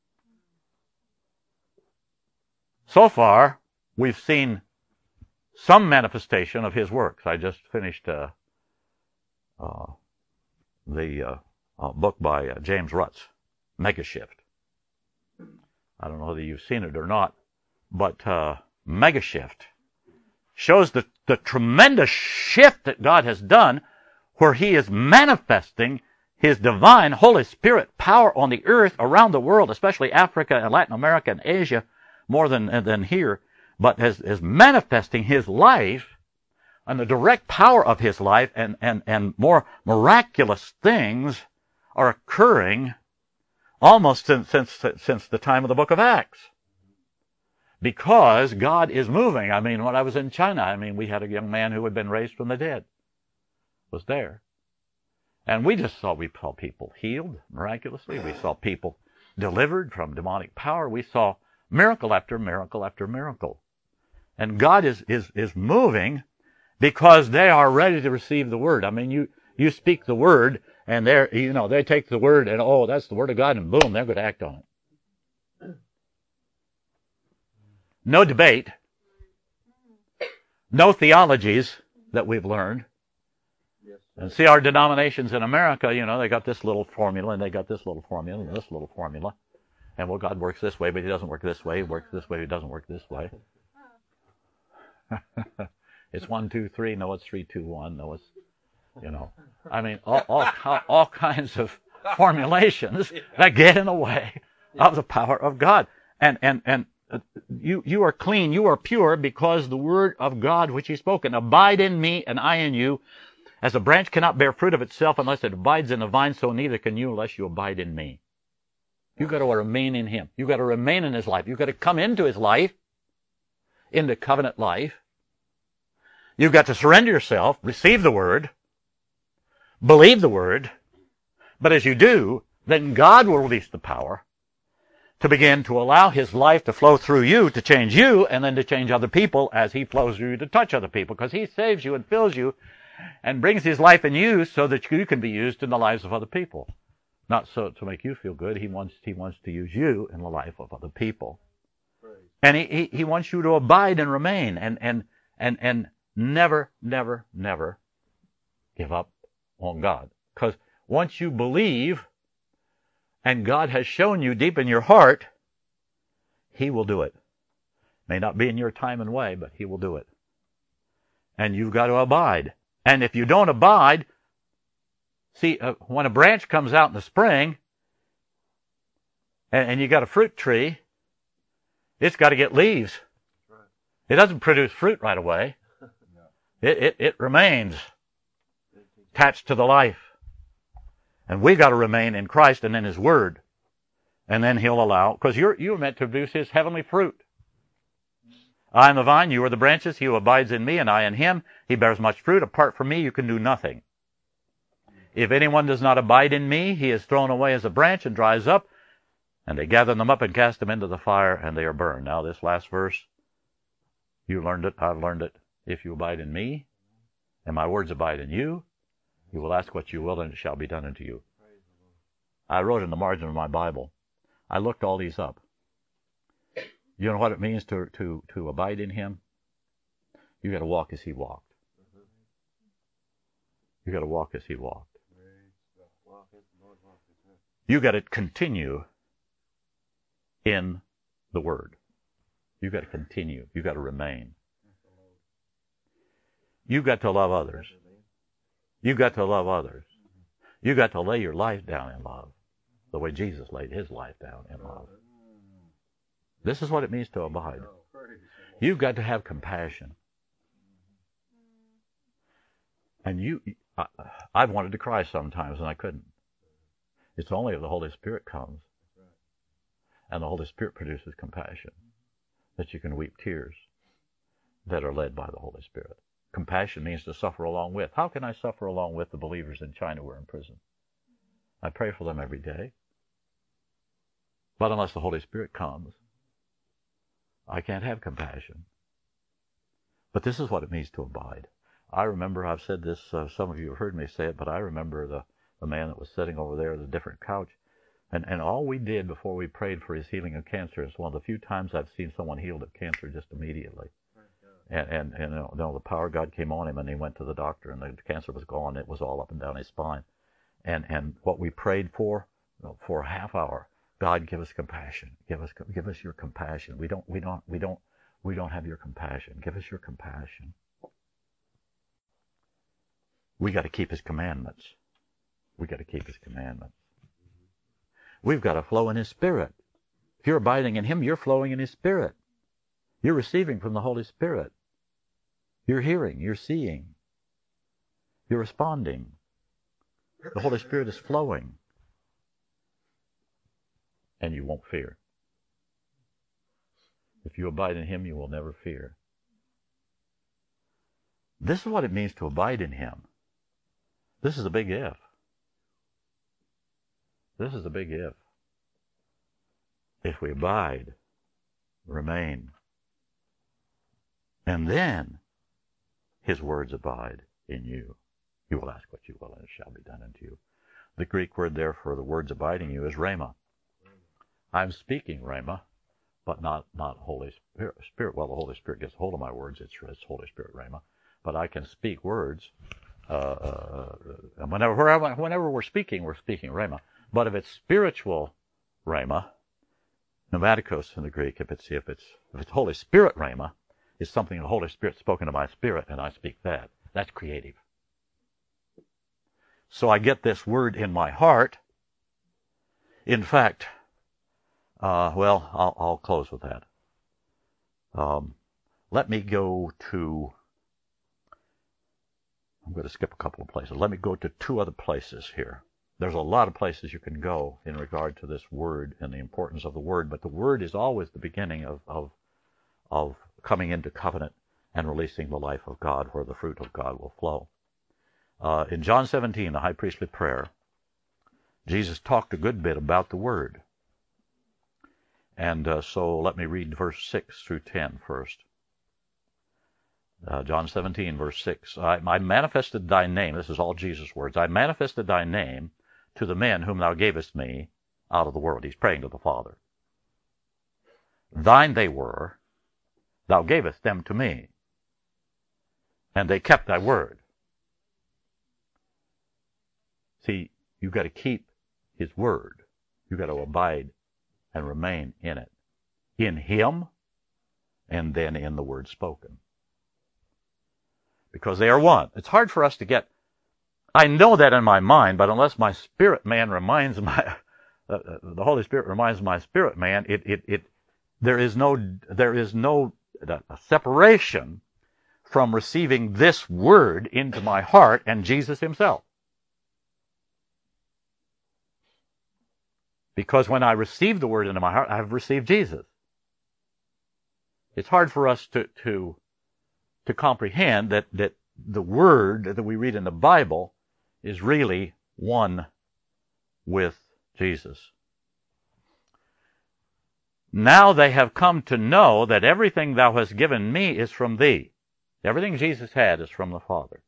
So far, we've seen some manifestation of His works. I just finished uh, uh, the uh, uh, book by uh, James Rutz, Megashift. I don't know whether you've seen it or not, but uh, Megashift shows the, the tremendous shift that God has done, where He is manifesting His divine Holy Spirit power on the earth around the world, especially Africa and Latin America and Asia, more than, than here, but as, as manifesting His life and the direct power of His life, and, and, and more miraculous things are occurring almost since, since, since the time of the book of Acts. Because God is moving. I mean, when I was in China, I mean, we had a young man who had been raised from the dead. Was there. And we just saw, we saw people healed miraculously. We saw people delivered from demonic power. We saw miracle after miracle after miracle. And God is, is, is moving because they are ready to receive the Word. I mean, you, you speak the Word, and they're, you know, they take the Word, and oh, that's the Word of God, and boom, they're going to act on it. No debate. No theologies that we've learned. And see, our denominations in America, you know, they got this little formula, and they got this little formula, and this little formula. And well, God works this way, but He doesn't work this way. He works this way, He doesn't work this way. It's one, two, three. No, it's three, two, one. No, it's, you know, I mean, all, all, all kinds of formulations that get in the way of the power of God. And, and, and you, you are clean, you are pure because the word of God which He's spoken. Abide in me and I in you. As a branch cannot bear fruit of itself unless it abides in the vine, so neither can you unless you abide in me. You've got to remain in Him. You've got to remain in His life. You've got to come into His life, into covenant life. You've got to surrender yourself, receive the Word, believe the Word. But as you do, then God will release the power to begin to allow His life to flow through you, to change you, and then to change other people as He flows through you to touch other people. Because He saves you and fills you and brings His life in you so that you can be used in the lives of other people. Not so to make you feel good. He wants, he wants to use you in the life of other people. And he, he, he wants you to abide and remain and, and, and, and never, never, never give up on God. Because once you believe and God has shown you deep in your heart, He will do it. May not be in your time and way, but He will do it. And you've got to abide. And if you don't abide, see, uh, when a branch comes out in the spring, and, and you got a fruit tree, it's got to get leaves. It doesn't produce fruit right away. It, it, it remains attached to the life. And we've got to remain in Christ and in His Word. And then He'll allow, because you're, you're meant to produce His heavenly fruit. I am the vine, you are the branches. He who abides in me and I in him, he bears much fruit. Apart from me, you can do nothing. If anyone does not abide in me, he is thrown away as a branch and dries up, and they gather them up and cast them into the fire, and they are burned. Now, this last verse, you learned it, I've learned it. If you abide in me, and my words abide in you, you will ask what you will, and it shall be done unto you. I wrote in the margin of my Bible, I looked all these up. You know what it means to, to, to abide in Him? You got to walk as He walked. You got to walk as He walked. You got to continue in the Word. You got to continue. You got to remain. You got to love others. You got to love others. You got to lay your life down in love, the way Jesus laid His life down in love. This is what it means to abide. You've got to have compassion. And you, I, I've wanted to cry sometimes and I couldn't. It's only if the Holy Spirit comes and the Holy Spirit produces compassion that you can weep tears that are led by the Holy Spirit. Compassion means to suffer along with. How can I suffer along with the believers in China who are in prison? I pray for them every day. But unless the Holy Spirit comes, I can't have compassion. But this is what it means to abide. I remember, I've said this, uh, some of you have heard me say it, but I remember the, the man that was sitting over there at a different couch. And, and all we did before we prayed for his healing of cancer is one of the few times I've seen someone healed of cancer just immediately. And, and, and you know, the power of God came on him and he went to the doctor and the cancer was gone. It was all up and down his spine. And, and what we prayed for, you know, for a half hour, God, give us compassion. Give us, give us your compassion. We don't, we don't, we don't, we don't have your compassion. Give us your compassion. We got to keep His commandments. We got to keep His commandments. We've got to flow in His Spirit. If you're abiding in Him, you're flowing in His Spirit. You're receiving from the Holy Spirit. You're hearing. You're seeing. You're responding. The Holy Spirit is flowing. And you won't fear. If you abide in Him, you will never fear. This is what it means to abide in Him. This is a big if. This is a big if. If we abide, remain, and then His words abide in you, you will ask what you will, and it shall be done unto you. The Greek word there for the words abiding you is rhema. I'm speaking rhema, but not, not Holy Spirit. Well, the Holy Spirit gets hold of my words. It's, it's Holy Spirit rhema. But I can speak words. Uh, uh, whenever, whenever we're speaking, we're speaking rhema. But if it's spiritual rhema, pneumatikos in the Greek, if it's, if it's, if it's Holy Spirit rhema, is something the Holy Spirit spoken to my spirit, and I speak that. That's creative. So I get this word in my heart. In fact, uh, well, I'll, I'll close with that. Um, let me go to, I'm going to skip a couple of places. Let me go to two other places here. There's a lot of places you can go in regard to this word and the importance of the word, but the word is always the beginning of, of, of coming into covenant and releasing the life of God, where the fruit of God will flow. Uh, in John seventeen, the high priestly prayer, Jesus talked a good bit about the word. And uh, so let me read verse six through ten first. Uh, John seventeen, verse six. I, I manifested thy name, this is all Jesus' words, I manifested thy name to the men whom thou gavest me out of the world. He's praying to the Father. Thine they were, thou gavest them to me, and they kept thy word. See, you've got to keep his word. You've got to abide and remain in it. In him, and then in the word spoken. Because they are one. It's hard for us to get, I know that in my mind, but unless my spirit man reminds my, uh, the Holy Spirit reminds my spirit man, it, it, it, there is no, there is no uh, separation from receiving this word into my heart and Jesus himself. Because when I receive the word into my heart, I have received Jesus. It's hard for us to, to, to comprehend that, that the word that we read in the Bible is really one with Jesus. Now they have come to know that everything thou hast given me is from thee. Everything Jesus had is from the Father.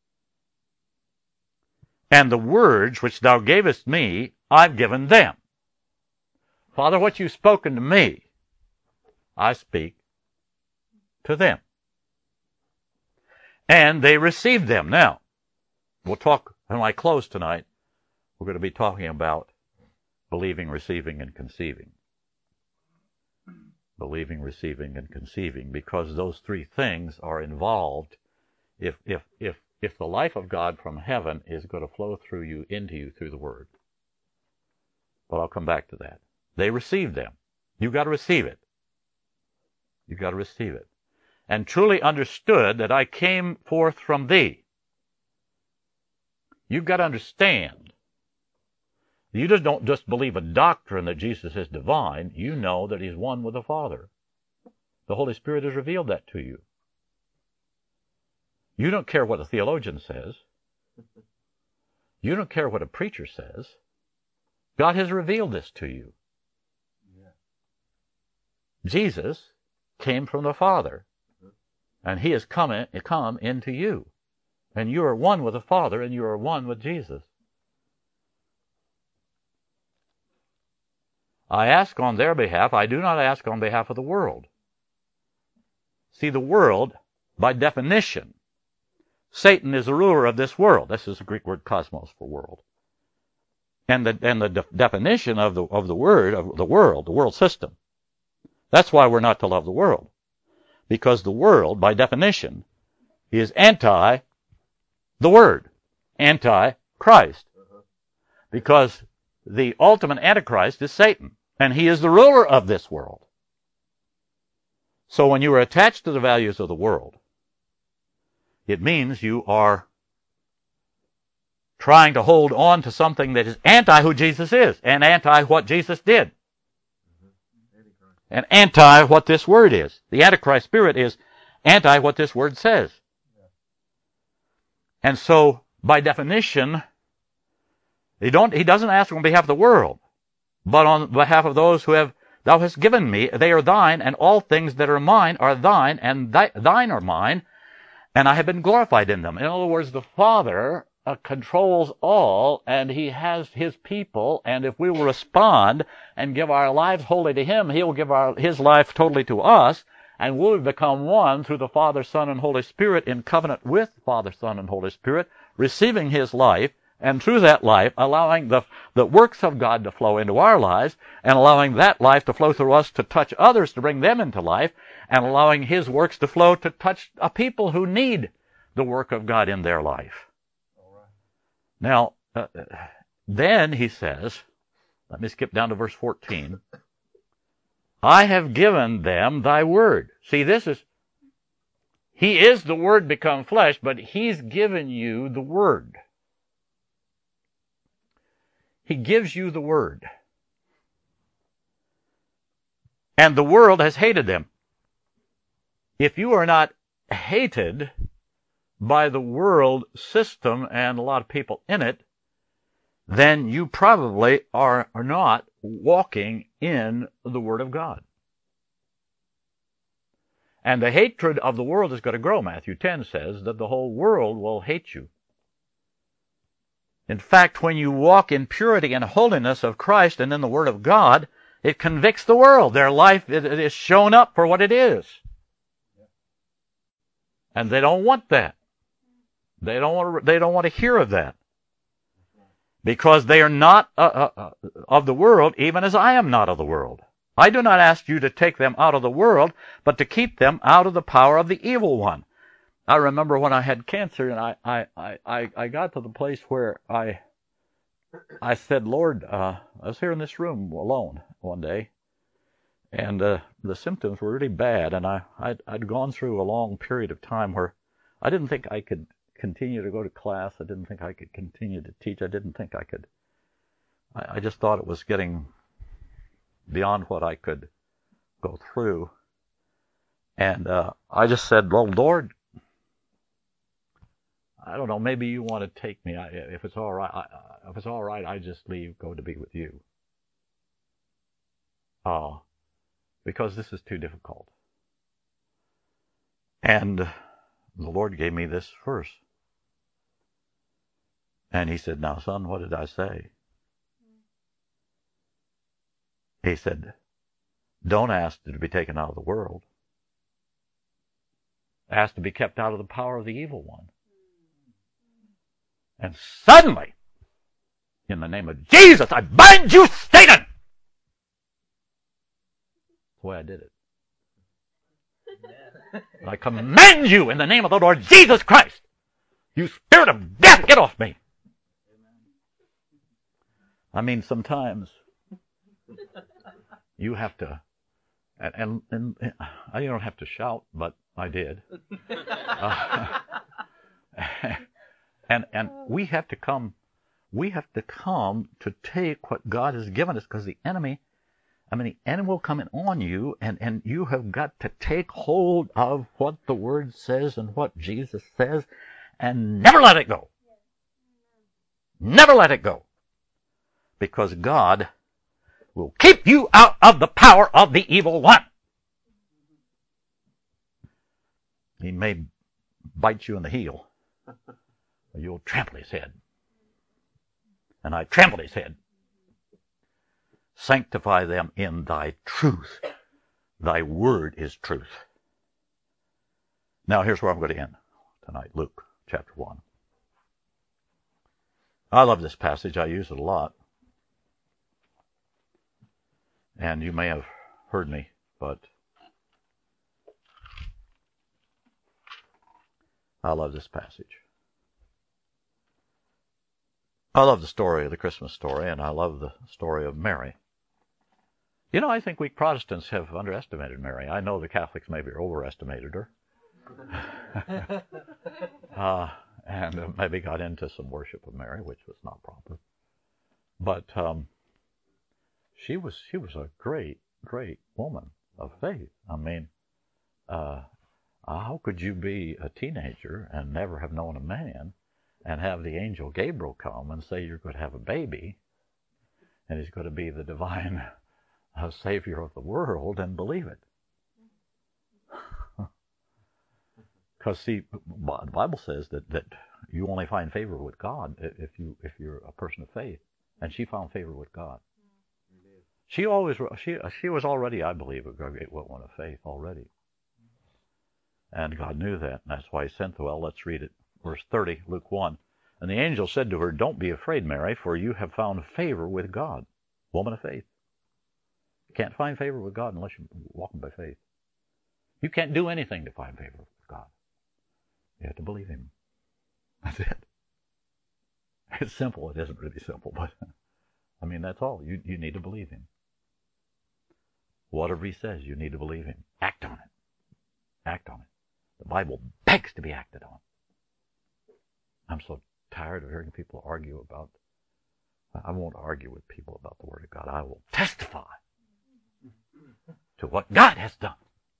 And the words which thou gavest me, I've given them. Father, what you've spoken to me, I speak to them. And they received them. Now, we'll talk, when I close tonight, we're going to be talking about believing, receiving, and conceiving. Believing, receiving, and conceiving, because those three things are involved. If, if, if, if the life of God from heaven is going to flow through you, into you, through the Word. But I'll come back to that. They received them. You've got to receive it. You've got to receive it. And truly understood that I came forth from thee. You've got to understand. You just don't just believe a doctrine that Jesus is divine. You know that he's one with the Father. The Holy Spirit has revealed that to you. You don't care what a theologian says. You don't care what a preacher says. God has revealed this to you. Jesus came from the Father, and he has come, in, come into you. And you are one with the Father, and you are one with Jesus. I ask on their behalf. I do not ask on behalf of the world. See, the world, by definition, Satan is the ruler of this world. This is the Greek word cosmos for world. And the, and the de- definition of the, of the word, of the world, the world system. That's why we're not to love the world. Because the world, by definition, is anti the Word. Anti-Christ. Because the ultimate Antichrist is Satan. And he is the ruler of this world. So when you are attached to the values of the world, it means you are trying to hold on to something that is anti who Jesus is and anti what Jesus did. And anti what this word is. The Antichrist spirit is anti what this word says. And so, by definition, he, don't, he doesn't ask on behalf of the world, but on behalf of those who have, thou hast given me, they are thine, and all things that are mine are thine, and th- thine are mine, and I have been glorified in them. In other words, the Father uh, controls all, and he has his people, and if we will respond and give our lives wholly to him, he will give our, his life totally to us, and we'll become one through the Father, Son, and Holy Spirit in covenant with Father, Son, and Holy Spirit, receiving his life, And through that life, allowing the, the works of God to flow into our lives, and allowing that life to flow through us to touch others, to bring them into life, and allowing His works to flow to touch a people who need the work of God in their life. All right. Now, uh, then he says, let me skip down to verse fourteen. I have given them thy word. See, this is, He is the Word become flesh, but He's given you the Word. He gives you the Word. And the world has hated them. If you are not hated by the world system and a lot of people in it, then you probably are, are not walking in the Word of God. And the hatred of the world is going to grow. Matthew ten says that the whole world will hate you. In fact, when you walk in purity and holiness of Christ and in the Word of God, it convicts the world. Their life is shown up for what it is. And they don't want that. They don't want to, they don't want to hear of that. Because they are not uh, uh, of the world, even as I am not of the world. I do not ask you to take them out of the world, but to keep them out of the power of the evil one. I remember when I had cancer, and I, I, I, I got to the place where I I said, Lord, uh, I was here in this room alone one day, and uh, the symptoms were really bad, and I, I'd, I'd gone through a long period of time where I didn't think I could continue to go to class. I didn't think I could continue to teach. I didn't think I could. I, I just thought it was getting beyond what I could go through. And uh, I just said, well, Lord, I don't know, maybe you want to take me. I, if it's all right, I, if it's all right, I just leave, go to be with you. Uh, because this is too difficult. And the Lord gave me this verse. And He said, now, son, what did I say? He said, don't ask to be taken out of the world. Ask to be kept out of the power of the evil one. And suddenly, in the name of Jesus, I bind you, Satan! That's the way I did it. I command you in the name of the Lord Jesus Christ, you spirit of death, get off me! I mean, sometimes you have to, and, and, and I don't have to shout, but I did. Uh, and and we have to come, we have to come to take what God has given us, because the enemy, I mean, the enemy will come in on you, and, and you have got to take hold of what the Word says and what Jesus says, and never let it go. Never let it go. Because God will keep you out of the power of the evil one. He may bite you in the heel, but you'll trample his head. And I trampled his head. Sanctify them in thy truth. Thy word is truth. Now here's where I'm going to end tonight, Luke chapter one. I love this passage. I use it a lot. And you may have heard me, but I love this passage. I love the story of the Christmas story, and I love the story of Mary. You know, I think we Protestants have underestimated Mary. I know the Catholics maybe overestimated her. uh, and uh, maybe got into some worship of Mary, which was not proper. But um, she was she was a great, great woman of faith. I mean, uh, how could you be a teenager and never have known a man and have the angel Gabriel come and say you're going to have a baby and he's going to be the divine uh, Savior of the world and believe it? Because, see, the Bible says that, that you only find favor with God if, you, if you're a person of faith. And she found favor with God. She always she she was already, I believe, a great woman of faith already. And God knew that, and that's why He sent the, well, let's read it. Verse thirty, Luke one. And the angel said to her, "Don't be afraid, Mary, for you have found favor with God." Woman of faith. You can't find favor with God unless you're walking by faith. You can't do anything to find favor with God. You have to believe him. That's it. It's simple. It isn't really simple, but I mean, that's all. You, you need to believe him. Whatever he says, you need to believe him. Act on it. Act on it. The Bible begs to be acted on. I'm so tired of hearing people argue about, I won't argue with people about the Word of God. I will testify to what God has done.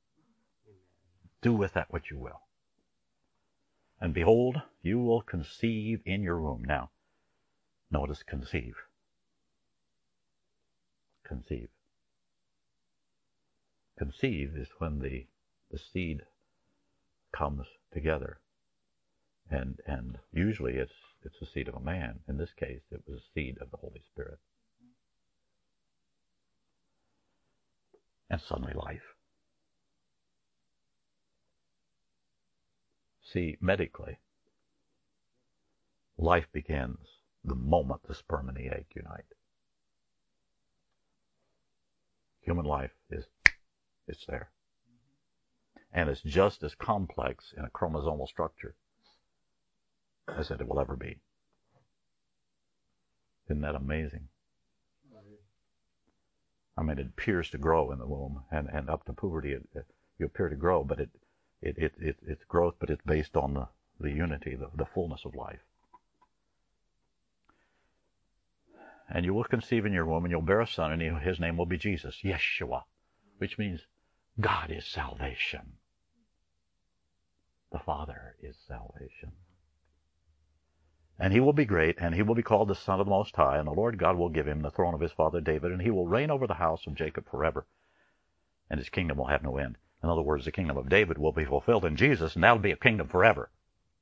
Do with that what you will. And behold, you will conceive in your womb. Now, notice conceive. Conceive. Conceive is when the, the seed comes together. And and usually it's it's the seed of a man. In this case, it was the seed of the Holy Spirit. And suddenly life. See, medically, life begins the moment the sperm and the egg unite. Human life is, it's there. And it's just as complex in a chromosomal structure as it will ever be. Isn't that amazing? I mean, it appears to grow in the womb, and, and up to puberty, it, it, you appear to grow, but it, it, it, it it's growth, but it's based on the, the unity, the, the fullness of life. And you will conceive in your womb, and you'll bear a son, and he, his name will be Jesus, Yeshua, which means God is salvation. The Father is salvation. And he will be great, and he will be called the Son of the Most High, and the Lord God will give him the throne of his father David, and he will reign over the house of Jacob forever, and his kingdom will have no end. In other words, the kingdom of David will be fulfilled in Jesus, and that'll be a kingdom forever.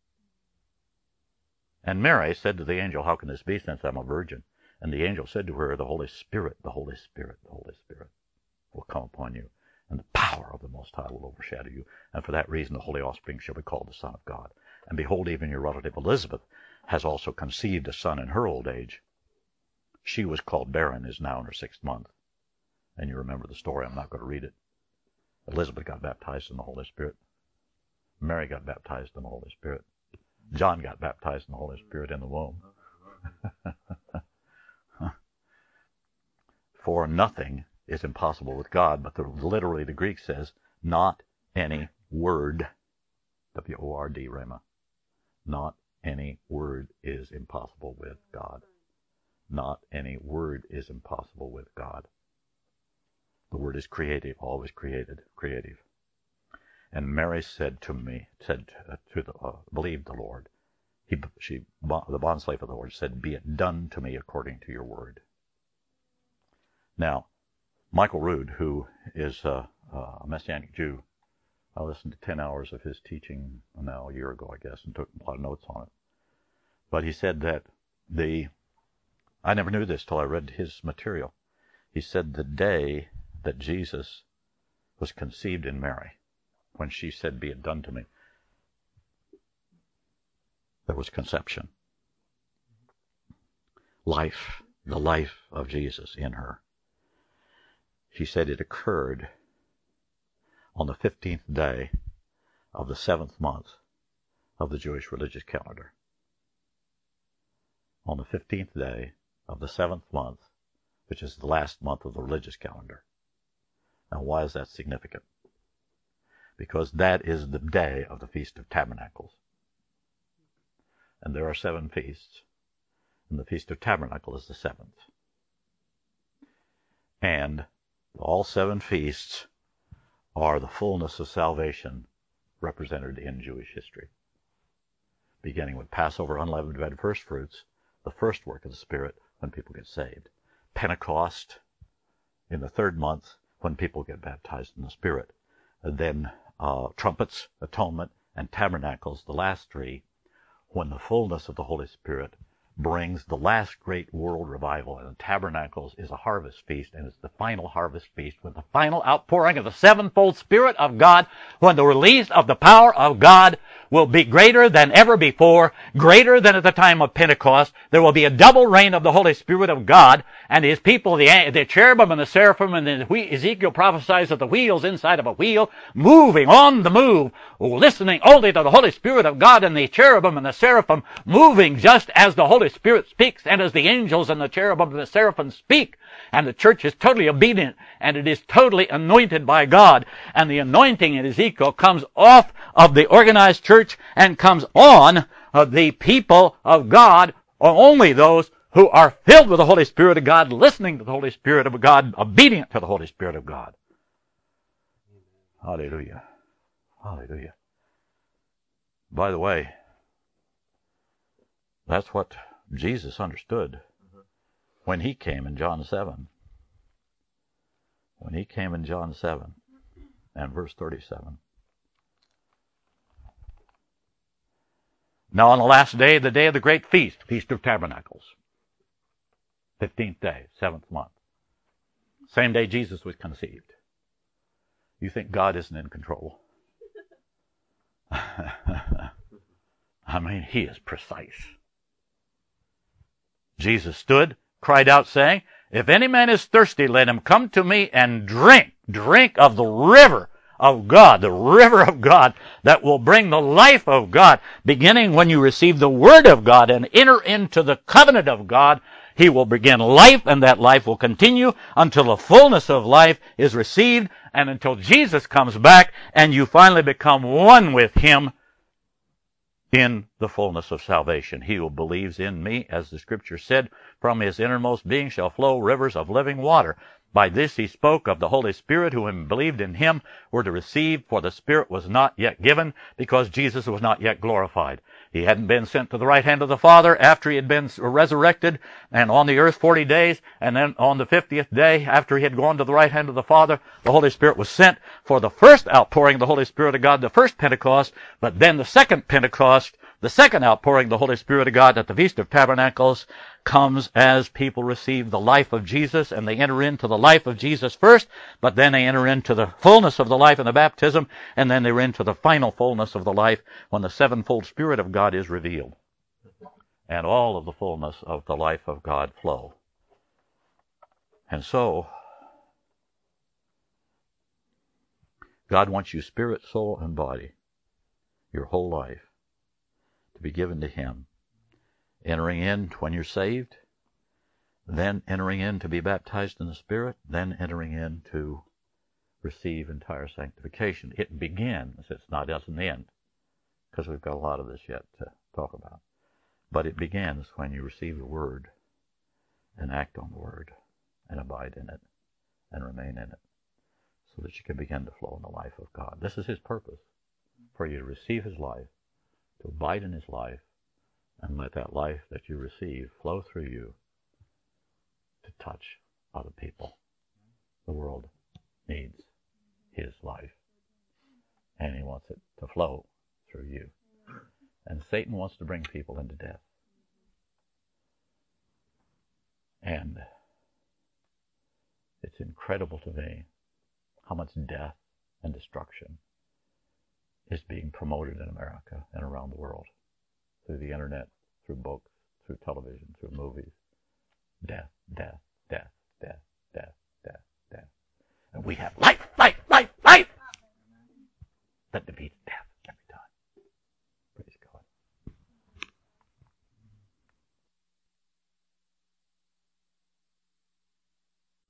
And Mary said to the angel, "How can this be, since I'm a virgin?" And the angel said to her, "The Holy Spirit, the Holy Spirit, the Holy Spirit will come upon you, and the power of the Most High will overshadow you. And for that reason the holy offspring shall be called the Son of God. And behold, even your relative Elizabeth has also conceived a son in her old age. She was called barren, is now in her sixth month." And you remember the story. I'm not going to read it. Elizabeth got baptized in the Holy Spirit. Mary got baptized in the Holy Spirit. John got baptized in the Holy Spirit in the womb. For nothing is impossible with God, but the, literally the Greek says, not any word, W O R D, Rhema, not any word is impossible with God. Not any word is impossible with God. The word is creative, always created, creative. And Mary said to me, said to the, uh, believed the Lord. He, she, the bondslave of the Lord, said, "Be it done to me according to your word." Now, Michael Rood, who is uh, a Messianic Jew, I listened to ten hours of his teaching now a year ago, I guess, and took a lot of notes on it. But he said that the, I never knew this till I read his material. He said the day that Jesus was conceived in Mary, when she said, "Be it done to me," there was conception. Life, the life of Jesus in her. She said it occurred on the fifteenth day of the seventh month of the Jewish religious calendar. On the fifteenth day of the seventh month, which is the last month of the religious calendar. Now, why is that significant? Because that is the day of the Feast of Tabernacles. And there are seven feasts, and the Feast of Tabernacle is the seventh. And all seven feasts are the fullness of salvation represented in Jewish history. Beginning with Passover, unleavened bread, first fruits, the first work of the Spirit when people get saved. Pentecost in the third month when people get baptized in the Spirit. And then uh, trumpets, atonement, and tabernacles, the last three, when the fullness of the Holy Spirit brings the last great world revival. And the tabernacles is a harvest feast, and it's the final harvest feast with the final outpouring of the sevenfold Spirit of God, when the release of the power of God will be greater than ever before, greater than at the time of Pentecost. There will be a double reign of the Holy Spirit of God, and His people, the, the cherubim and the seraphim, and then Ezekiel prophesies of the wheels inside of a wheel, moving on the move, listening only to the Holy Spirit of God, and the cherubim and the seraphim moving just as the Holy Spirit speaks, and as the angels and the cherubim and the seraphim speak. And the church is totally obedient, and it is totally anointed by God. And the anointing in Ezekiel comes off of the organized church and comes on of the people of God, or only those who are filled with the Holy Spirit of God, listening to the Holy Spirit of God, obedient to the Holy Spirit of God. Hallelujah. Hallelujah. By the way, that's what Jesus understood when He came in John seven. When He came in John seven and verse thirty-seven. Now on the last day, the day of the great feast, Feast of Tabernacles, fifteenth day, seventh month, same day Jesus was conceived. You think God isn't in control? I mean, He is precise. Jesus stood, cried out, saying, "If any man is thirsty, let him come to me and drink, drink of the river of God, the river of God that will bring the life of God. Beginning when you receive the Word of God and enter into the covenant of God, He will begin life, and that life will continue until the fullness of life is received, and until Jesus comes back and you finally become one with Him in the fullness of salvation. He who believes in me, as the Scripture said, from his innermost being shall flow rivers of living water. By this He spoke of the Holy Spirit, who believed in Him were to receive, for the Spirit was not yet given, because Jesus was not yet glorified. He hadn't been sent to the right hand of the Father after He had been resurrected and on the earth forty days, and then on the fiftieth day, after He had gone to the right hand of the Father, the Holy Spirit was sent for the first outpouring of the Holy Spirit of God, the first Pentecost, but then the second Pentecost, the second outpouring of the Holy Spirit of God at the Feast of Tabernacles, comes as people receive the life of Jesus, and they enter into the life of Jesus first, but then they enter into the fullness of the life in the baptism, and then they're into the final fullness of the life when the sevenfold Spirit of God is revealed, and all of the fullness of the life of God flow. And so, God wants you spirit, soul, and body, your whole life, to be given to Him. Entering in when you're saved, then entering in to be baptized in the Spirit, then entering in to receive entire sanctification. It begins, it's not as an end, because we've got a lot of this yet to talk about. But it begins when you receive the Word and act on the Word and abide in it and remain in it, so that you can begin to flow in the life of God. This is His purpose, for you to receive His life, to abide in His life, and let that life that you receive flow through you to touch other people. The world needs His life, and He wants it to flow through you. And Satan wants to bring people into death. And it's incredible to me how much death and destruction is being promoted in America and around the world. Through the internet, through books, through television, through movies. Death, death, death, death, death, death, death. And we have life, life, life, life that defeats